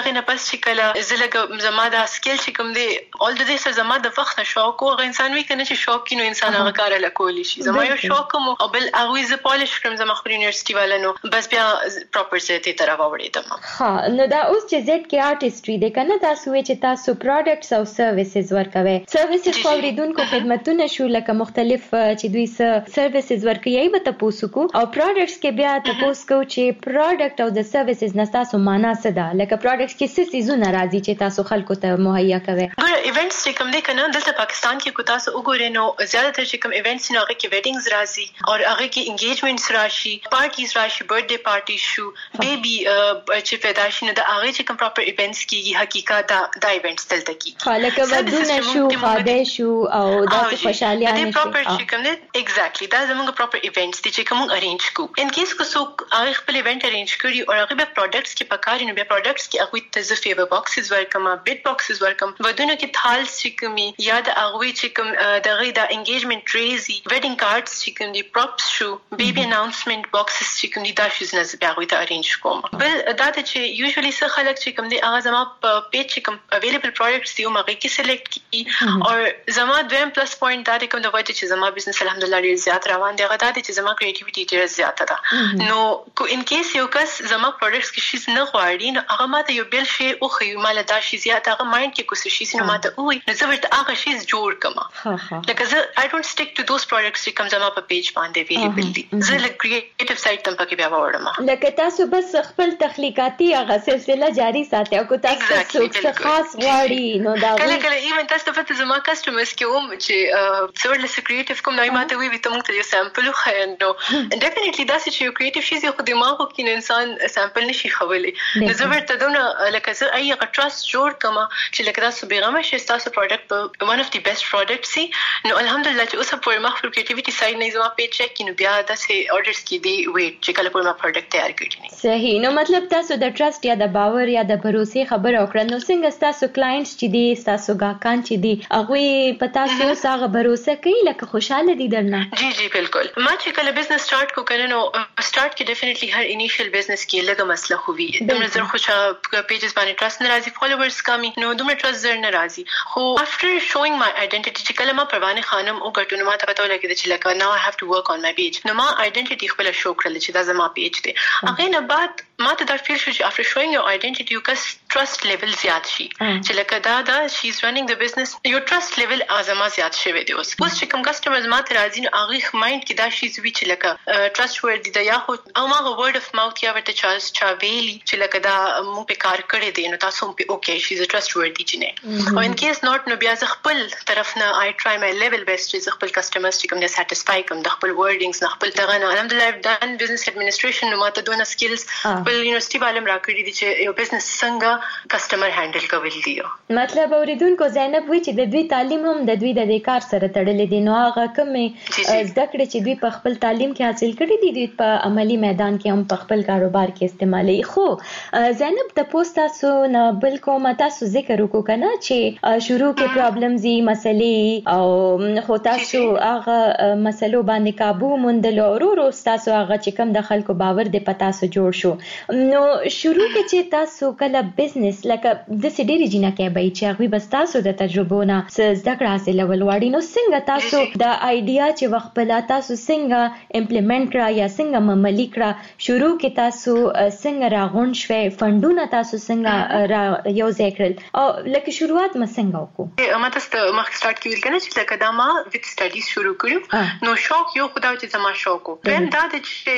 Q: هغه نه پس چې کله زلګ زما دا سکیل چې کوم دی اول د دې سره زما د وخت شوق او انسان وی کنه چې شوق کینو انسان هغه کار له کولی شي زما یو شوق مو او بل هغه ز پالیش کوم زما خو یونیورسيټي والانو بس بیا پراپر ځای ته راوړې
P: ها نو دا اوس چې زد کې آرټستري ده کنه تاسو چې تاسو پروډکټس او سرویسز ورکوي سرویسز خوريدونکو خدمتونه شو لکه مختلف چې دوی سرویسز ورکوي به تاسو کو او پروډکټس کې بیا تاسو کو چې پروډکټ او د سرویسز نه تاسو معنا څه ده لکه پروډکټس کې څه سيزونه راځي چې تاسو خلکو ته مهیا کوي
Q: ګور ایونټس چې کوم دي کنه دلته پاکستان کې کو تاسو وګورئ نو زیاتره چې کوم ایونټس نه هغه کې ویډینګز راځي او هغه کې انګیجمنټس راشي پارټیز راشي برثډے پارټي شو بیبي چې پیدا شي نو د هغه چې کوم پراپر ایونټس کیږي حقیقت دا ایونټس دلته کیږي
P: خلک ودونه شو خاده شو او دا خوشالي نه
Q: شي پراپر چې کوم دي ایگزیکټلی دا زموږ پراپر ایونټس دي چې کوم ارینج کو ان کیس کو سو هغه خپل ایونټ ارینج کړی او هغه به پروډکټس کې پکاري نو به پروډکټس کې هغه ته ز فیور باکسز ورکم بیت باکسز ورکم ودونه کې تھال چې کومي یا د هغه چې کوم دغه د انګیجمنټ ټریزي ویډینګ کارتس چې کوم دي پروپس شو بیبي اناونسمنت باکسز چې کوم دي دا شیز نه به هغه ته ارینج کوم بل دا چې یوزولي څه خلک چې کوم دي هغه زما په پیج چې کوم اویلیبل پروډکټس دي هغه کې سلیکټ کی او زما دویم پلس پوینټ دا کوم د وجه چې زما بزنس الحمدلله ډیر زیات روان دی هغه دا چې زما کریټیویټي ډیر زیات ده نو کو ان کیس یو کس زما پروډکټس کې شیز نه غواړي نو هغه ماته یو بل شی او خو مال دا شی زیات هغه مایند کې کوم شی سينو ماته وي نو زه ورته هغه شی جوړ کما لکه زه I don't stick to those products چې کوم زما په پیج باندې ویلیبل دي زه له کریټیو سایت تم پکې بیا وړم
P: لکه تاسو بس خپل تخلیقاتي هغه سلسله جاری ساتي او کو تاسو څه خاص غواړي نو دا
Q: کله ایون تاسو په زما کسټمرز کې هم چې څورل کریټیو کوم نه ماته وی ته موږ ته یو سامپل خو نو ډیفینیټلی دا چې یو کریټیو شی خو دماغو کې انسان سامپل نشي خولی نو زه ورته دونه لکه زه ایغه ټرست جوړ کما چې لکه تاسو بیغمه شي تاسو پروډکټ one of the best products سي نو الحمدلله چې اوس په ما خپل کریټیویټي سایډ نه زما پیج چک کینو بیا د سه اورډرز کې دی ویټ چې کله په ما پروډکټ تیار کړی
P: صحیح نو مطلب تاسو د ټرست یا د باور یا د باور خبره وکړه نو څنګه تاسو کلاینټس چې دي تاسو ګاکان چې دي هغه په تاسو سره باور کوي لکه خوشاله دي درنه
Q: جی بالکل ما چې کله بزنس سٹارټ کو کنه نو سٹارټ کې ډیفینیټلی هر انیشل بزنس کې لږه مسله خو وی د نظر خوشا پیجز باندې ټرست ناراضي فالوورز کمی نو دومره ټرست زر ناراضي خو افټر شوینګ مای آیډنټیټی چې کله ما پروانه خانم او ګټونه ما ته پته ولګید چې لکه نو I have to work on my page نو ما آیډنټیټی خپل شو کړل چې دا زما پیج دی هغه نه بعد ما ته دا فیل شو چې افټر شوینګ یور آیډنټیټی یو کس ټرست لیول زیات شي چې لکه دا شي از رننګ د بزنس یو ټرست لیول ازما زیات شوی دی اوس چې کوم کسٹمرز ما ته راځي نو هغه مایند کې دا شي چې لکه ټرست ورډي دا یا خو او ما ورډ اف ماوث یا ورته چا ویلی چې لکه دا مو په کار کړی دی نو تاسو په اوکے شي از ټرست ورډي چې نه او ان کیس نوٹ نو بیا ز خپل طرف نه I try my level best چې خپل کسٹمرز چې کوم نه سټیسفای کوم د خپل ورډینګز نه خپل دغه نه الحمدلله I've done business administration نو ماته دونه سکلز په یونیورسيټي باندې راکړی دي چې یو بزنس څنګه کسٹمر هندل کوي دی
P: مطلب اوریدونکو زینب وی چې د دوی تعلیم هم د دوی د کار سره تړلې دي نو هغه کومه زده کړې چې دوی په خپل تعلیم کې حاصل کړي دي دوی په عملی میدان کې هم په خپل کاروبار کې استعمالي خو زینب د پوسټ تاسو نه بل کومه تاسو ذکر وکړو کنه چې شروع کې پرابلمز مسلې او خو تاسو هغه مسلو باندې काबू موندل او ورو تاسو هغه چې کوم د خلکو باور دی پتا سو جوړ شو نو شروع کې چې تاسو کله بزنس لکه د سډيري جنا کې به چې هغه بس تاسو د تجربو نه زده کړه حاصل ولواړي نو څنګه تاسو د ایډیا چې وخت په تاسو څنګه امپلیمنٹ کړه یا څنګه عملی کړه شروع کې تاسو څنګه راغون شوي فندونه تاسو څنګه یو ذکرل او لکه شروعات ما څنګه وکړو
Q: ما تاسو مخکې سٹارټ کیول کنه چې لکه دا ما ویت سټډیز شروع کړو نو شوق یو خدای چې زما شوق وو دا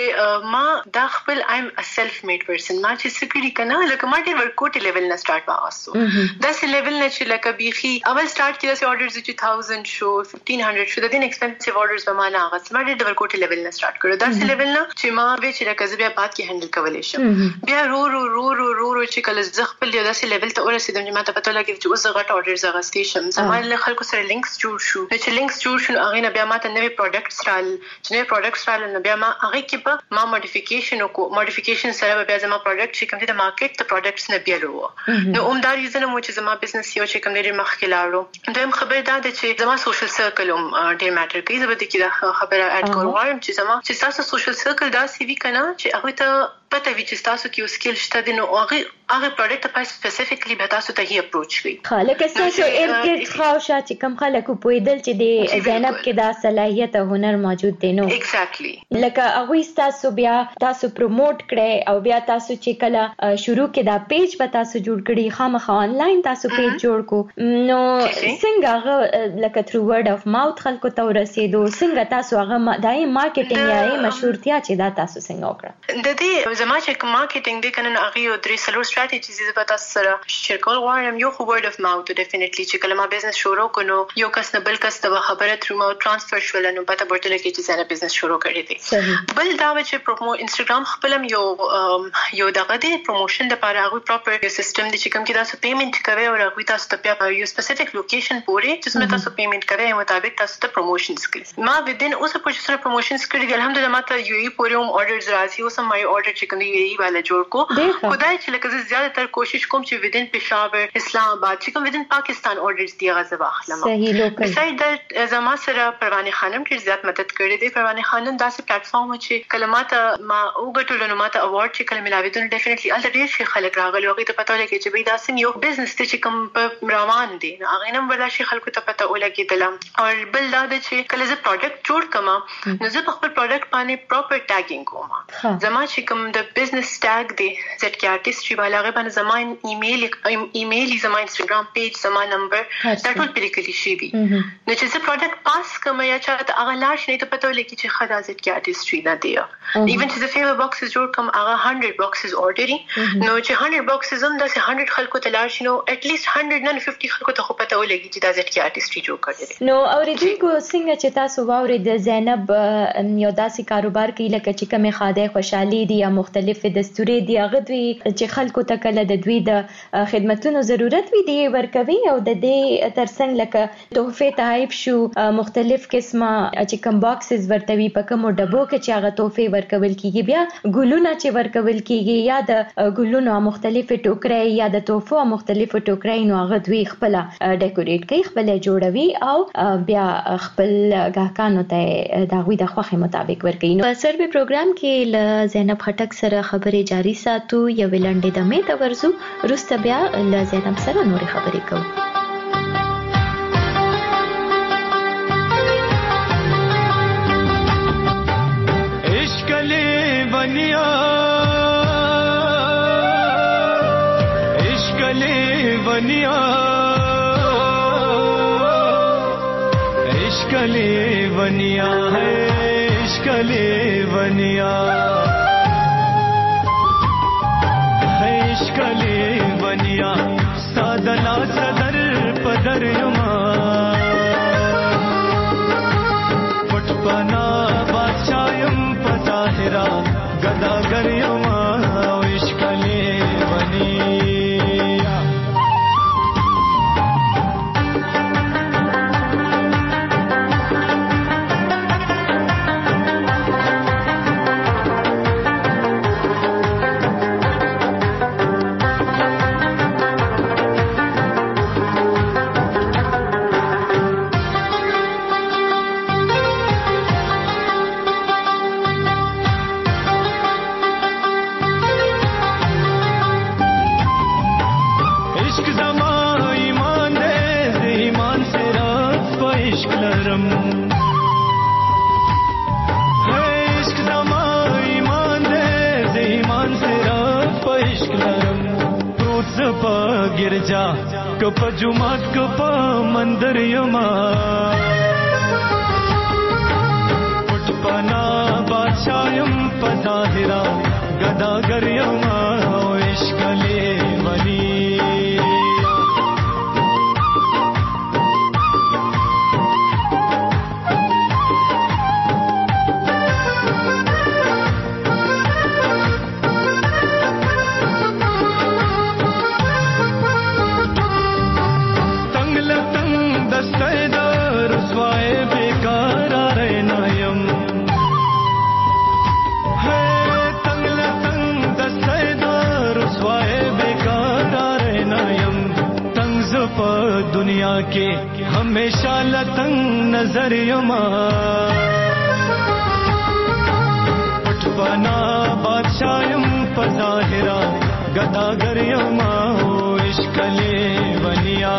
Q: چې ما دا خپل ایم ا سیلف میډ پرسن ما چې سکړی کنه لکه ما ډیر ورکوټ لیول نه سٹارټ واغستو دا سه لیول نه چې لکه بیخي اول سٹارټ کړه چې اورډرز چې 1000 شو 1500 شو د دین ایکسپنسیو اورډرز به ما نه اغست ما ډیر ورکوټ لیول نه سٹارټ کړو دا سه لیول نه چې ما به چې لکه زه بیا بعد کې هندل کولای شم بیا رو چې کله زه خپل یو داسې لیول ته ورسېدم چې ما ته پته لګی چې اوس زه غټ اورډرز اغستې شم زما له خلکو سره لینکس جوړ شو چې لینکس جوړ شو هغه نه بیا ما ته نوې پروډکټس رال چې نوې پروډکټس رال نو بیا ما هغه کې په ما موډیفیکیشن موډیفیکیشن سره بیا زما پروډکټ چې کوم دي د مارکیټ ته پروډکټس نه بیلو نو عمدار ریزن مو چې زما بزنس یو چې کوم لري مخکې لاړو دویم خبر دا ده چې زما سوشل سرکل هم ډیر میټر کوي زه به د کې خبره اډ کوم چې زما چې تاسو سوشل سرکل دا سی وی کنه چې هغه ته پته وي چې تاسو کې یو سکیل شته دی نو هغه پروډکټ په سپیسیفیکلی به تاسو ته هی اپروچ کوي.
P: خلک تاسو ارګټ خاوشه چې کم خلک په دل چې د زینب کې دا صلاحیت او هنر موجود دی نو
Q: ایگزیکټلی
P: لکه هغه تاسو بیا تاسو پروموټ کړئ او بیا تاسو چې کله شروع کې دا پیج به تاسو جوړ کړئ خامخا آنلاین تاسو پیج جوړ کو نو څنګه هغه لکه تھرو ورډ اف ماوث خلکو ته ورسېدو څنګه تاسو هغه دای مارکیټینګ یا مشهورتیا چې دا تاسو څنګه وکړه
Q: د دې زما چې مارکیټینګ دی کنه هغه یو درې سلور ستراتیجیز د پتا سره شرکول غواړم یو خو ورډ اف ماوث ډیفینیټلی چې کله ما بزنس شروع کونو یو کس نه بل کس ته خبره تھرو ماوث ټرانسفر شول نو پتا ورته لګی چې زنه بزنس شروع کړی دی بل دا چې پرومو انستګرام خپلم یو دغه دی پروموشن د لپاره هغه پراپر سیستم دی چې کوم کې تاسو پیمنٹ کوي او هغه تاسو ته په یو سپیسیفیک لوکیشن پورې چې سم تاسو پیمنٹ کوي مطابق تاسو ته پروموشنز کوي ما ودین اوس په چې پروموشنز کړی الحمدلله ماته یو ای پورې هم اورډرز راځي اوس ما یو اورډر چې کوم دی یو ای والا جوړ کو خدای چې لکه زیاده تر کوشش کوم چې ودین پېښور اسلام آباد چې کوم ودین پاکستان اورډرز دی غزه واخلم
P: صحیح لوکل
Q: بساید زما سره پروانه خانم ډیر زیات مدد کړې دی پروانه خانم داسې پلیټ فارم چې کلمات ما وګټل نو ماته اوارډ چې کله ملاویدون ډیفینیټلی ال ډیر شي خلک راغلي هغه ته پته لګی چې به داسې یو بزنس ته چې کوم په روان دي هغه نم ولا شي خلکو ته پته ولګیدل او بل دا چې کله زه پروډکټ جوړ کما نو زه خپل پروډکټ باندې پراپر ټاګینګ کوم زما چې کوم د بزنس ټاګ دی زت کې آرټیست چې بالاغه باندې زما ایمیل زما انستګرام پیج زما نمبر دا ټول پرې کلی شي وي نو چې زه پروډکټ پاس کوم یا چې هغه لاش نه ته پته ولګی چې خدا زت کې آرټیست وی نه دی ایون چې زه فیور باکسز جوړ کوم هغه 100 باکسز اورډري نو چې 100 باکسز هم د 100 خلکو ته لاش نو اټ لیست 150 خلکو ته خو پته ولګی چې دا زت کې آرټیست جوړ کړی
P: نو اوریدونکو څنګه چې تاسو واورید زینب یو داسې کاروبار کوي لکه چې کومه خاده خوشحالي دي یا مختلف دستوري دي هغه دوی چې خلکو ته کله د دوی د خدماتونو ضرورت وي دي ورکوي او د دې ترڅنګ لکه تحفه تحایف شو مختلف قسمه چې کوم باکسز ورتوي په کوم ډبو کې چې هغه تحفه ورکول کیږي بیا ګلونه چې ورکول کیږي یا د ګلونو مختلف ټوکرې یا د تحفو مختلف ټوکرې نو هغه دوی خپل ډیکوریټ کوي خپل جوړوي او بیا خپل ګاهکانو ته د غوي د خوخه مطابق ورکوي نو سروي پروګرام کې ل زینب خټک سره خبرې جاری ساتو یو لنډه دمه ته ورزو روسته بیا ل زینب سره نورې خبرې کوو
R: बनिया है इश्क बनिया है इश्क बनिया सादला सदर पदर युमा पटपना बादशाहम पताहिरा गदागर युमा इश्क बनिया गिरजा कप जुमात कप मंदिर यमा पुटपना बादशाहम पताहिरा गदागर यमा इश्क बनी दुनिया के हमेशा लतंग नजर यमा पटपना बादशाहम पज़ाहिरा गदागर यमा हो इश्क लेवनिया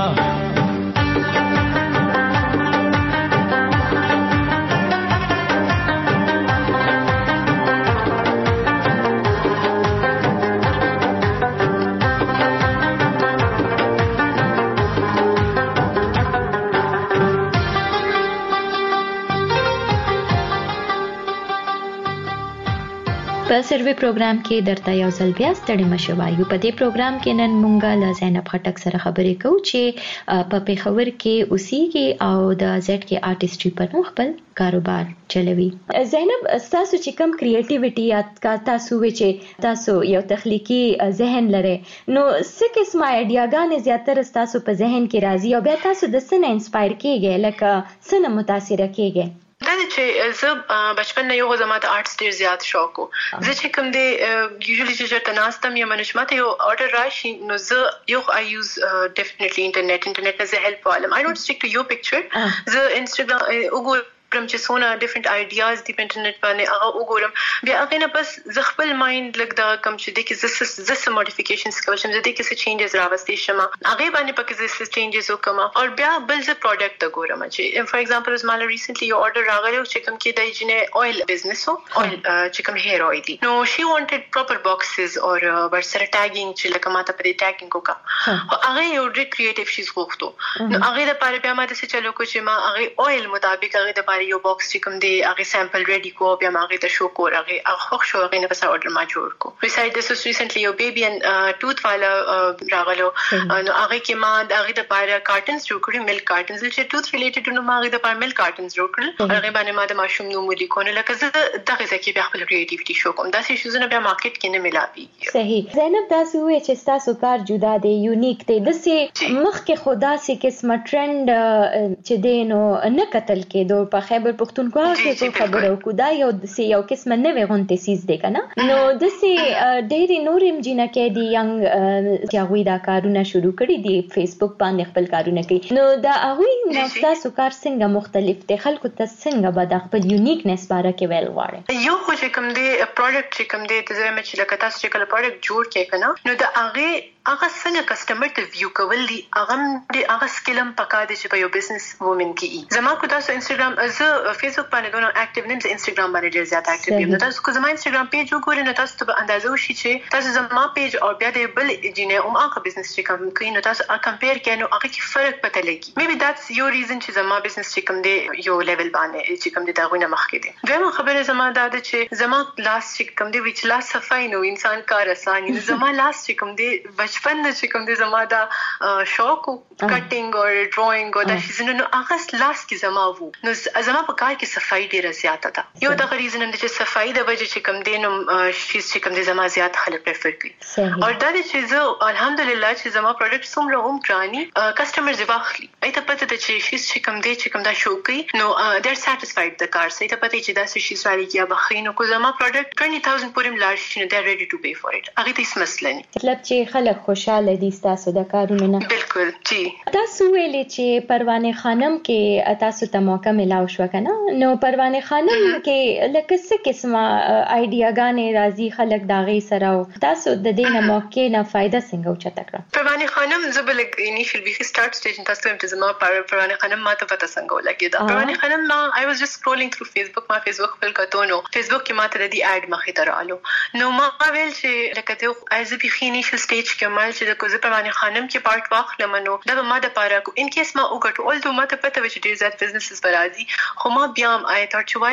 P: په سروي پروګرام کې درته یو ځل بیا ستړي مشو وایو. په دې پروګرام کې نن مونږه له زینب خټک سره خبرې کوو چې په پیښور کې اوسېږي او د زیډ کې آرټستري پر نوم خپل کاروبار چلوي. زینب تاسو چې کوم کریټیویټي یا تاسو چې تاسو یو تخلیقي ذهن لرئ نو څه قسمه ایډیاګانې زیاتره تاسو په ذهن کې راځي او بیا تاسو د څه نه انسپایر کیږئ لکه څه نه متاثر کیږئ؟
Q: دا چې زه بچپن نه یو زما د آرټس ډیر زیات شوق و. زه چې کوم دی یوزلی چې تناستم یا منشمت یو آرډر راشي نو زه یو I use definitely internet as a help problem. I don't stick to your picture. زه Instagram وګورم چې څونه ډیفرنٹ آیډیاز دی په انټرنیټ باندې هغه وګورم بیا هغه نه بس ز خپل مایند لګ دا کم چې د کې زس موډیفیکیشنز کوم چې د کې څه چینجز راوستې شمه هغه باندې پکې زس چینجز وکم او بیا بل ز پروډکټ ته ګورم چې فار ایگزامپل از مال ریسنټلی یو آرډر راغلی چې کوم کې د جنې اویل بزنس او اویل چې کوم هیر اویل دی نو شي وانټډ پراپر باکسز او ورسره ټاګینګ چې لکه ماته په دې ټاګینګ وکا هغه یو ډېر کریټیو شیز غوښتو نو هغه لپاره بیا ماته څه چلو کو چې ما هغه اویل مطابق هغه د یو باکس چې کوم دی هغه سیمپل ریډي کو بیا ما هغه ته شو کو هغه خوښ شو هغه نه پس آرډر ما جوړ کو. بساید دس ریسنټلی یو بیبي ان ټوث والا راغلو نو هغه کې ما هغه د پاره کارټنز جوړ کړی ملک کارټنز چې ټوث ریلیټډ نو ما هغه د پاره ملک کارټنز جوړ کړل هغه باندې ما د ماشوم نوم ولیکونه لکه زه دغه ځکه بیا خپل کریټیویټي شو کوم دا څه شوزونه بیا مارکیټ کې نه ملاوي.
P: صحیح. زینب تاسو وایي چې تاسو کار جدا دی یونیک دی د سه مخ کې خدا سي قسمه ټرند چې دینو نه قتل کېدو په خیبر پختونخوا کې خبرو کو دا یو قسمه نوې غونټه سیز دی کنه نو د سه ډېری نورم جنہ کې دی ینګ چې هغه دا کارونه شروع کړی دی فیسبوک باندې خپل کارونه کوي نو دا هغه نو تاسو کار څنګه مختلف دی خلکو ته څنګه به د خپل یونیکنس باره کې ویل غواړي
Q: یو خو چې کوم دی پروډکټ چې کوم دی د زموږ چې لکه تاسو چې کله پروډکټ جوړ کې کنه نو د هغه څنګه کسٹمر ته ویو کول دي هغه سکلم پکا دي چې په یو بزنس وومن کې زما کو تاسو انستګرام از فیسبوک باندې دونه اکټیو نیم انستګرام باندې ډیر زیات اکټیو یم نو تاسو کو زما انستګرام پیج وګورئ نو تاسو ته اندازه وشي چې تاسو زما پیج او بیا د بل جنې هغه بزنس چې کوم کوي نو تاسو کمپیر کړئ نو هغه کې فرق پته لګي مې بي داتس یو ریزن چې زما بزنس چې کوم دی یو لیول باندې چې کوم دی دا غوښنه مخ کې دي دویمه خبره زما دا ده چې زما لاس چې کوم دی وچ لاس صفای نو انسان کار آسان زما لاس چې کوم دی بچپن چې کوم دی زما دا شوق کټینګ او ډراینګ او دا شیزونه نو هغه لاس کې زما وو نو زما په کار کې صفای ډیره زیاته ده یو دا ریزن دی چې صفای د وجه چې کوم دی نو شیز چې کوم دی زما زیات خلک پریفر کوي او دا چې زه الحمدلله چې زما پروډکټ څومره هم ګراني کسٹمرز واخلي ایته پته ده چې شیز چې کوم دی چې کوم دا شو کوي نو دې ار سټیسفاید د کار سره ایته پته چې دا شیز والی یا بخینو کو زما پروډکټ 20000 پورم لارج شنو دې ریډي ټو پے فور اټ هغه دې مسلني
P: مطلب چې خلک خوشاله دي تاسو د کارونه نه
Q: بالکل جی
P: تاسو ویلې چې پروانه خانم کې تاسو ته موقع ملاو شو کنه نو پروانه خانم کې لکه څه قسمه آیډیاګانې راځي خلک داغي سره تاسو د دې نه موقع نه فائدہ څنګه اوچته کړه
Q: پروانه خانم زبل انیشل وی سٹارټ سټیج تاسو ته زما پروانه خانم ماته پته څنګه ولګی دا پروانه خانم ما I was just scrolling through Facebook ما فیسبوک خپل کتو نو فیسبوک کې ماته د دې اډ مخې ته رالو نو ما ویل چې لکه ته از به انیشل سټیج کې مال چې د کوزه پروانه خانم کې پارت واخلم نو دا ما د پاره کو ان کیس ما وګټو اول دوه ماته پته و چې ډیر زیات بزنسز برازي خو ما بیا آی ثاټ چې وای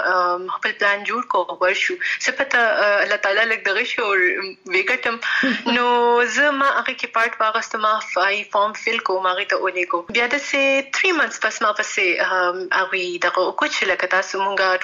Q: نو خپل پلان جوړ کو ورشو سپته الله تعالی لګ دغه شو وګټم نو زه ما هغه کې پارت واغست ما فارم فل کو ما غته اولې کو بیا د سه 3 months پس ما پسې هغه دغه کوچ لکه تاسو مونږه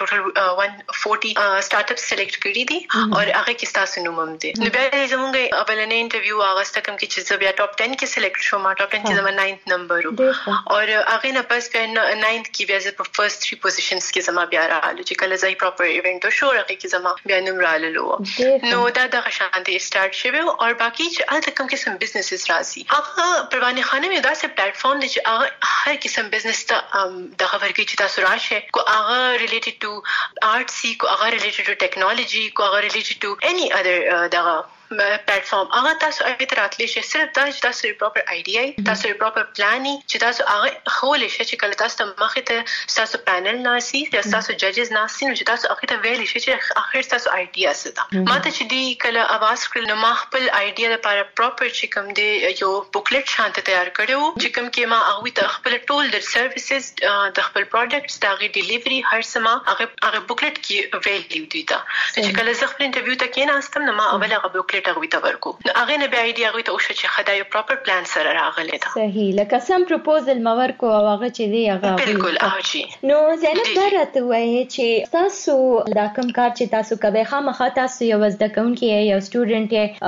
Q: ټوټل 140 سٹارټ اپ سلیکټ کړی دي او هغه کې تاسو نومم دي نو بیا زمونږه اولنې انټرویو واغسته کوم چې زه بیا ټاپ 10 کې سلیکټ سلیکټ شوم ټاپ 10 کې زما 9th نمبر او هغه نه پس په 9th کې بیا زه په فرست 3 پوزیشنز کې زما بیا راغلو چې کله ځای پراپر ایونت شو هغه کې زما بیا نوم رالو نو دا د شانتي سٹارټ شوه او باقي چې الته کوم قسم بزنسز راځي هغه پروانه خانه مې دا سه پلیټفارم دی چې هغه هر قسم بزنس ته د خبرګي چې تاسو راشه کو هغه ریلیټډ ټو آرټ سی کو هغه ریلیټډ ټو ټیکنالوژي کو هغه ریلیټډ ټو اني ادر دغه پلیټفارم هغه تاسو ایت راتلی شي صرف دا چې تاسو پراپر آیډیا تاسو پراپر پلانینګ چې تاسو هغه خول شي چې کله تاسو مخه ته تاسو پینل ناسي یا تاسو ججز ناسي نو چې تاسو هغه ته ویل شي چې اخر تاسو آیډیا ستا ماته چې دی کله اواز کړل نو ما خپل آیډیا لپاره پراپر چې کوم دی یو بوکلیټ شانته تیار کړو چې کوم کې ما هغه ته خپل ټول د سرویسز د خپل پروډکټس د ډیلیوري هر سما هغه بوکلیټ کې ویلیو دی تا چې کله زه خپل انټرویو ته کېناستم نو ما اول هغه بوکلیټ هغه ته ورکو هغه نه بیا ایډیا هغه ته وشو چې خدای پراپر پلان سره راغلی دا
P: صحیح لکه سم پروپوزل ما ورکو او هغه چې دی هغه
Q: بالکل اوجی
P: نو زینب درته وایي چې تاسو دا کوم کار چې تاسو کوي خامخا تاسو یو زده کوونکی یو سټوډنټ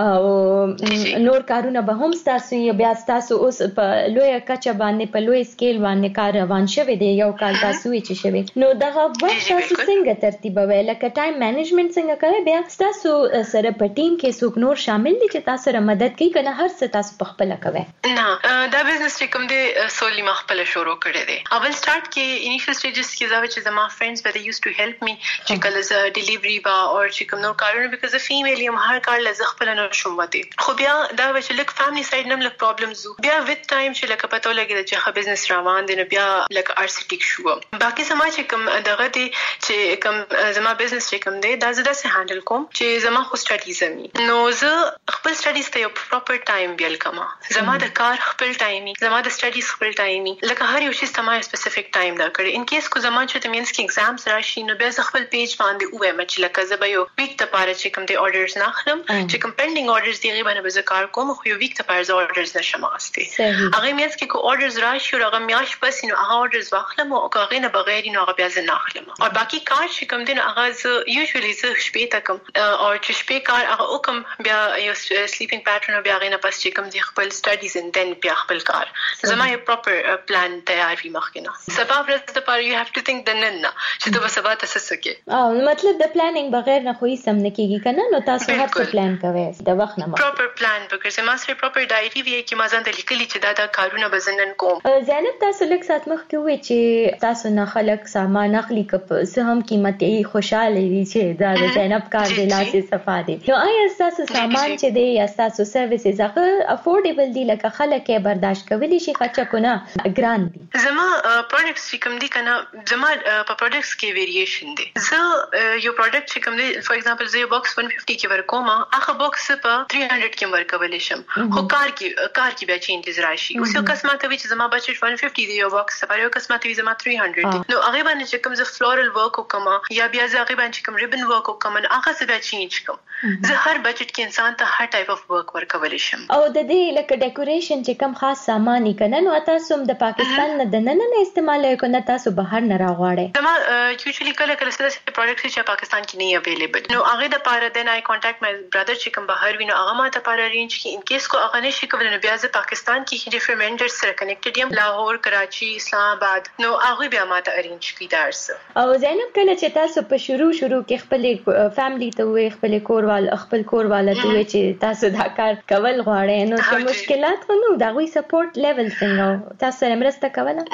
P: او نور کارونه به هم تاسو یو بیا تاسو اوس په لوی کچه باندې په لوی سکیل باندې کار روان شوی دی یو کال تاسو چې شوی نو دغه وخت تاسو څنګه ترتیبوي لکه ټایم مینجمنت څنګه کوي بیا تاسو سره په ټیم کې څوک نور شامل دي چې تاسو سره مدد کوي کنه هر څه تاسو په خپل کوي
Q: نه دا بزنس چې کوم دی سولي ما خپل شروع کړی دی اول سٹارټ کې انیشل سټیجز کې دا چې زما فرندز به یوز ټو هیلپ می چې کله ز ډیلیوري با او چې کوم نور کارونه بیکاز فیمیل یم هر کار لزه خپل نه شوم وته خو بیا دا چې لک فیملی ساید نم لک پرابلمز بیا وذ ټایم چې لک پته لګی چې ښه بزنس روان دی نو بیا لک ارټسټیک شو باقي سما چې کوم دغه دی چې کوم زما بزنس چې کوم دی دا زده سه هانډل کوم چې زما خو سټډیز می نو زه خپل سټډیز ته یو پراپر ټایم بیل کما زما د کار خپل ټایمي زما د سټډیز خپل ټایمي لکه هر یو شی سم سپیسیفیک ټایم دا کړی ان کیس کو زما چې مینس کې ایگزامز راشي نو بیا خپل پیج باندې وایم چې لکه زه به یو ویک ته پاره چې کوم دی اورډرز ناخلم چې کوم پینډینګ اورډرز دی غیبه به زه کار کوم خو یو ویک ته پاره زه اورډرز نشم غستې هغه مینس کې کو اورډرز راشي هغه میاش پس نو هغه اورډرز واخلم او هغه نه بغیر نو هغه بیا زه ناخلم او باقي کار چې کوم دی هغه زه یوزولي زه شپې ته کوم او چې شپې کار هغه وکم بیا یو sleeping pattern بیا غینه پس چې کوم دی خپل سټډیز and then بیا خپل کار زما یو پراپر پلان تیار وي مخکې سبا ورځ د پاره you have to think the نن چې ته سبا تاسو سکه
P: او مطلب د پلانینګ بغیر نه خو هیڅ هم نه کیږي کنه نو تاسو هر څه پلان کوئ د وخت نه
Q: پراپر پلان وکړئ زما سره پراپر ډایری وی کې ما ځان ته لیکلي چې دا کارونه بزنن کوم
P: زینب تاسو لږ سات مخکې وی چې تاسو نه خلک سامان اخلي کپ زه هم قیمتي خوشاله دي چې دا د زینب کار د لاسه صفا دي نو آیا تاسو سامان چې دی یا تاسو سرویسز هغه افورډیبل دي لکه خلک یې برداشت کولی شي خرچه کنه ګران دي
Q: زما پروډکټس چې کوم دي کنه زما په پروډکټس کې ویریشن دي زه یو پروډکټ چې کوم دي فور ایگزامپل زه یو باکس 150 کې ورکوم هغه باکس په 300 کې ورکول شم خو کار کې بیا چینجز راشي اوس یو قسمه کوي چې زما بجټ 150 دی یو باکس لپاره یو قسمه کوي زما 300 دي نو هغه باندې چې کوم زه فلورل ورک وکم یا بیا زه هغه باندې کوم ریبن ورک وکم هغه څه بیا چینج کوم زه هر بجټ کې انسان ته هر ټایپ اف ورک ورکول شم
P: او د دې لکه ډیکوریشن چې کوم خاص سامان کنه نو تاسو د پاکستان نه د نن نه استعمال کنه تاسو بهر نه راغواړئ
Q: زما یوزلی کله څه پروډکټس چې پاکستان کې نه اویلیبل نو هغه د پاره د نای کانټیکټ مای برادر چې کوم بهر وینو هغه ما ته پاره رینج کې ان کیس کو هغه نشي کولای نو بیا ز پاکستان کې ډیفرنٹ وینډر سره کنیکټډ یم لاهور کراچي اسلام آباد نو هغه بیا ما ته ارینج کی درس
P: او زینب کله چې تاسو په شروع کې خپل فیملی ته وې خپل کورواله ته وې چې تاسو دا کار کول غواړئ نو څه مشکلات نو دا غوي سپورټ لیول څنګه تاسو سره مرسته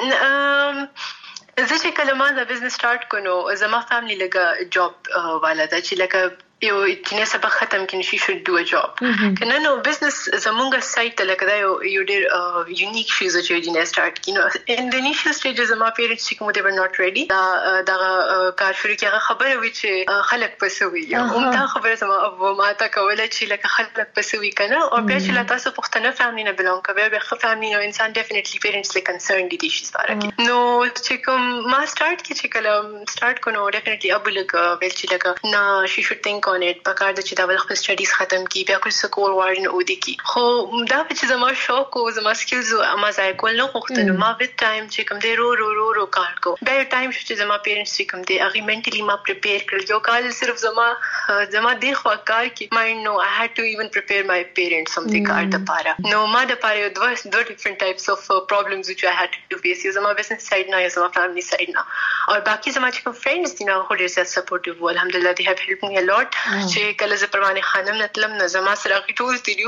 P: کوله
Q: زه چې کله ما د بزنس سٹارټ کونو زما فیملی لګه جاب والا دا چې لګه یو کینه سبق ختم کین شي شود ډو ا جاب کنه نو بزنس زمونږ سایت لکه دا یو ډیر یونیک شی چې جنې سٹارټ کینو ان د انیشل سټیجز ما پیرنټس چې کوم دې ور ناٹ ریډي دا کار شروع کیغه خبره وی چې خلک پسوي او دا خبره زما ابو ما تا کوله چې لکه خلک پسوي کنه او بیا چې تاسو پښتنه فیملی نه بلونګ کوي به خو فیملی نو انسان ډیفینیټلی پیرنټس له کنسرن دي شي سپاره نو چې کوم ما سٹارټ کی چې کله سٹارټ کونو ډیفینیټلی ابو لګ ویل چې لګ نه شي شود ثینک on it پکار د چې دا ول خپل سټډیز ختم کی بیا کوم سکول وارن او دي کی خو دا چې زما شوق او زما سکلز او ما ځای کول نو وختونه ما ویت ټایم چې کوم دی رو کار کو بیا ټایم چې زما پیرنټس چې کوم دی هغه منټلی ما پریپیر کړل یو کال صرف زما دی خو کار کی مایند نو I had to even prepare my parents something کار د پاره نو ما د پاره دو different types of problems which I had to face زما business side نه زما family side نه او باقي زما چې کوم فرندز دي نو هغه ډیر زیات سپورټیو الحمدلله they have helped me a lot چې کله ز پروانه خانم نتلم نه زما سره کی ټول دیو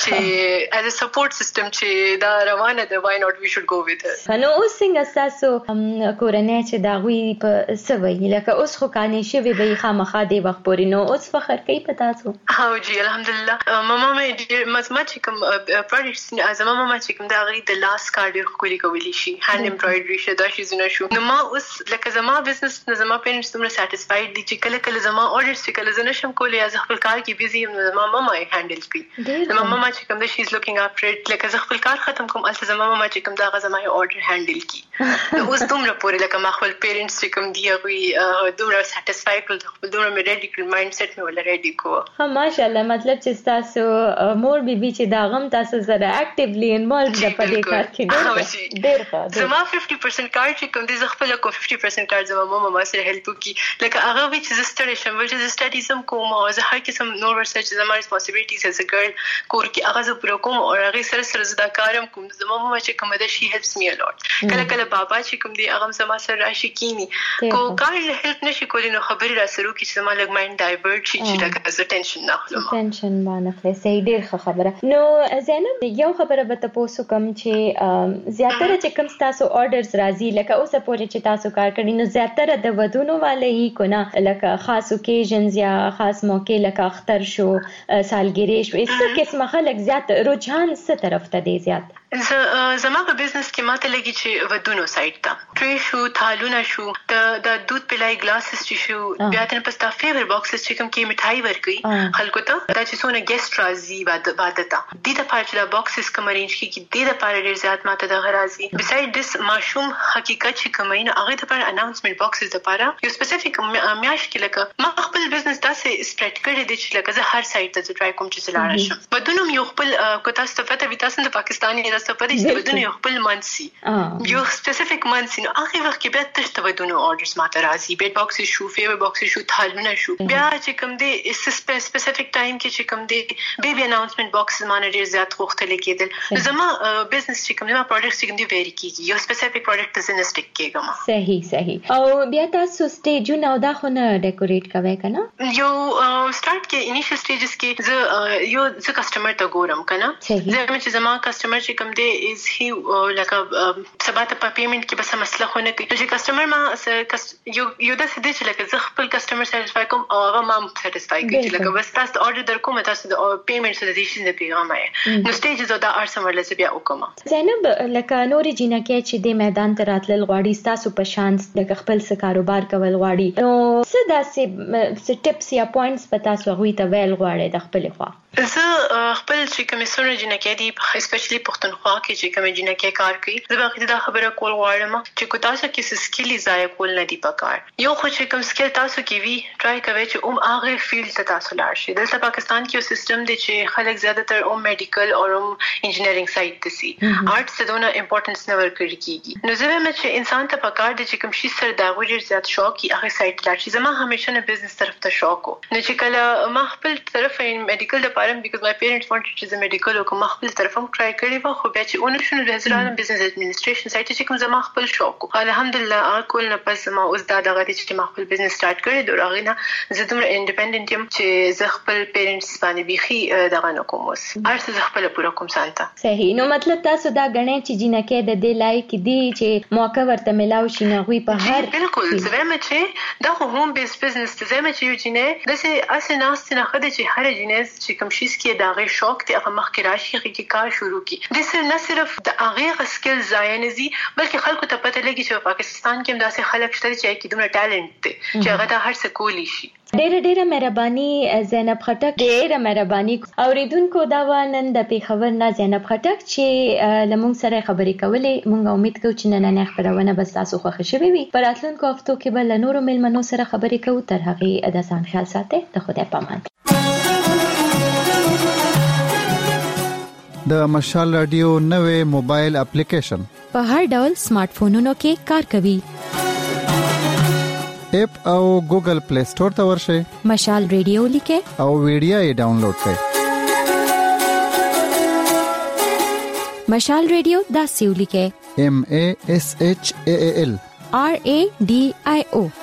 Q: چې as a support system چې دا روانه ده why not we should go with it
P: نو اوس څنګه تاسو کورنۍ چې دا غوي په سوي لکه اوس خو کانې شوی به خامخا دی وخت پورې نو اوس فخر کوي په تاسو
Q: ها جی الحمدلله ماما مې مزمت کوم پروډکټس زما ماما چې کوم دا غي د لاس کار ډیر کولی کولی شي هاند امبرايډري شدا شي زونه شو نو ما اوس لکه زما بزنس نه زما پیرنټس دومره سټیسفاید دي چې کله زما اورډرز چې کله زنه شم کولای از خپل کار کې بیزی یم زما ماما یې هاندل کوي زما ماما چې کوم دا شي از لوکینګ افټر اټ لکه زه خپل کار ختم کوم البته زما ماما چې کوم دا زما یې اورډر هاندل کوي اوس دومره پورې لکه ما خپل پیرنټس چې کوم دی هغه دومره سټیسفاید کړل خپل دومره مې ریډي کړل مایند سیټ مې ولا ریډي کو
P: ها ماشاءالله مطلب چې تاسو مور بیبي چې دا غم تاسو سره اکټیولی انوالو ده په دې کار کې ډېر ښه
Q: زما 50% کار چې کوم دي زه خپل کوم 50% کار زما ماما ما سره هیلپ کوي لکه هغه وی چې زستړی شم چې زه سټډیزم کوم او زه هر قسم نور ورسچ زما ریسپانسیبিলিټیز از ا ګرل کور کې هغه زه پوره کوم او هغه سره زدا کارم کوم زما ماما چې کوم ده شي هیلپس می ا لوټ کله بابا چې کوم دی هغه زما سره راشي کینی کو کار هیلپ نشي کولی نو خبري را سره کی چې زما لګ مایند ډایورټ شي چې لکه زه ټینشن نه اخلم
P: ټینشن باندې خلاص ډېر خبره نو زینب یو خبره به تاسو کوم چې زیاتره چې کوم تاسو اورډرز راځي لکه اوس پورې چې تاسو کار کوي نو زیاتره د ودونو والے هی کو نه لکه خاص اوکیژنز یا خاص موقع لکه اختر شو سالګری شو هیڅ قسمه خلک زیات رجحان څه طرف ته دی زیات
Q: زما په بزنس کې ماته لګي چې ودونو سایت ته ټری شو تالونه شو د دود پلای ګلاسز چې شو بیا تر پستا فیور باکسز چې کوم کې مټای ورکي خلکو ته دا چې څونه ګیسټ راځي وادته دي د پاره چې دا باکسز کوم ارینج کی دي د پاره ډیر زیات ماته د غرازي بساید دس ماشوم حقیقت چې کومین هغه د پاره اناونسمنت باکسز د پاره یو سپیسیفیک میاش کې لکه ما خپل بزنس تاسو سپریډ کړی دي چې لکه زه هر سایت ته ټرای کوم چې زلاړ شم ودونو یو خپل کو تاسو ته پته وي تاسو د پاکستاني تاسو په دې ودونو یو خپل منسي یو سپیسیفیک منسي نو هغه وخت کې بیا تاسو ودونو اورډرز ماته راځي بیت باکسز شو فیور باکسز شو تالونه شو بیا چې کوم دی سپیسیفیک ټایم کې چې کوم دی بیبي اناونسمنت باکسز باندې ډیر زیات وخت لګیدل زما بزنس چې کوم دی ما پروډکټ چې کوم دی ویری کیږي یو سپیسیفیک پروډکټ ته نه سټیک کېږم
P: صحیح او بیا تاسو سټیجونه او دا خو نه ډیکوریټ کوي کنه
Q: یو سٹارټ کې انیشل سټیجز کې زه کسٹمر ته ګورم کنه زه چې زما کسٹمر چې کوم دی از هی لکه سبا ته په پیمنٹ کې بس مسله خو نه کوي چې کسٹمر ما یو د سده چې لکه زه خپل کسٹمر سټیسفای کوم او هغه ما سټیسفای کوي چې لکه بس تاسو اورډر در کوم تاسو د پیمنٹ سره د شي نه پیغام آی نو سټیجز دا ارسم ورل بیا وکم
P: زینب لکه نورې جنکه چې د میدان ته راتلل غواړي تاسو په شان د خپل څه کاروبار کول غواړي نو څه داسې ټیپس یا پوینټس په تاسو غوي ته ویل غواړي د خپل خوا
Q: زه خپل چې کوم سونه جنکه دي اسپیشلی پښتونخوا کې چې کوم جنکه کار کوي زه باقي دا خبره کول غواړم چې کو تاسو کې سکیل ضایع کول نه دی پکار یو خو چې کوم سکیل تاسو کې وی ټرای کوي چې هغه فیلډ ته تاسو لاړ شئ دلته پاکستان کې یو سیستم دی چې خلک زیاده تر میډیکل او انجینرینګ سایت ته سي آرټس ته دونه امپورټنس نه ورکړي کیږي نو زه وایم چې انسان ته پکار دی چې کوم شي سره دا غوړي زیات شوق کی هغه سایت لاړ شي زما همیشه نه بزنس طرف ته شوق نو چې کله ما خپل طرف میډیکل د پاره بیکاز مای پیرنټس وانټډ چې زه میډیکل وکم خپل طرف هم ټرای کړی و خو بیا چې اون شنو د هزاران بزنس اډمنستریشن سایت چې کوم زما خپل شوق الحمدلله کول نه پس ما اوس دا دغه چې ما خپل بزنس سٹارټ کړی دوراغه نه زه دومره انډیپندنت یم چې زه خپل پیرنټس باندې بيخي دغه نه کوم اوس هر څه خپل پوره کوم سانتا
P: صحیح نو مطلب تاسو دا غنې چې جنکه د دې لایق دی چې موقع ورته ملاو شي نه وي په هر
Q: بالکل زه وایم چې دا هوم بیس بزنس ته زما چې یو جنې د سه اسناس نه خدای چې هر جنې چې کوم کوشش کې دا غي شوق ته هغه مخ کې راشي کې کار شروع کی د سر نه صرف د هغه سکل ځای نه زی بلکې خلکو ته پته لګي چې پاکستان کې هم داسې خلک شته چې دومره ټالنت دي چې هغه د هر څه کولی شي.
P: ډېر مهرباني زینب خټک، ډېر مهرباني. اوریدونکو دا ونن د پیښور نه زینب خټک چې لمونږ سره خبرې کولې. مونږ امید کوو چې نن خبرونه به تاسو خوښ شي وي. پر راتلونکو هفتو کې به له نورو مېلمنو سره خبرې کوو. تر هغې د ځان خیال ساتئ. د خدای پامان.
D: د مشال رادیو نوې موبایل اپلیکیشن
S: په هر ډول سمارټ فونونو کې کار کوي.
D: اپ او ګوګل پلی سٹور ته ورشئ.
S: مشال ریډیو لیکه
D: او ویډیو یې ډاونلوډ کړئ.
S: مشال ریډیو دا سیو لیکه MASHAL
P: RADIO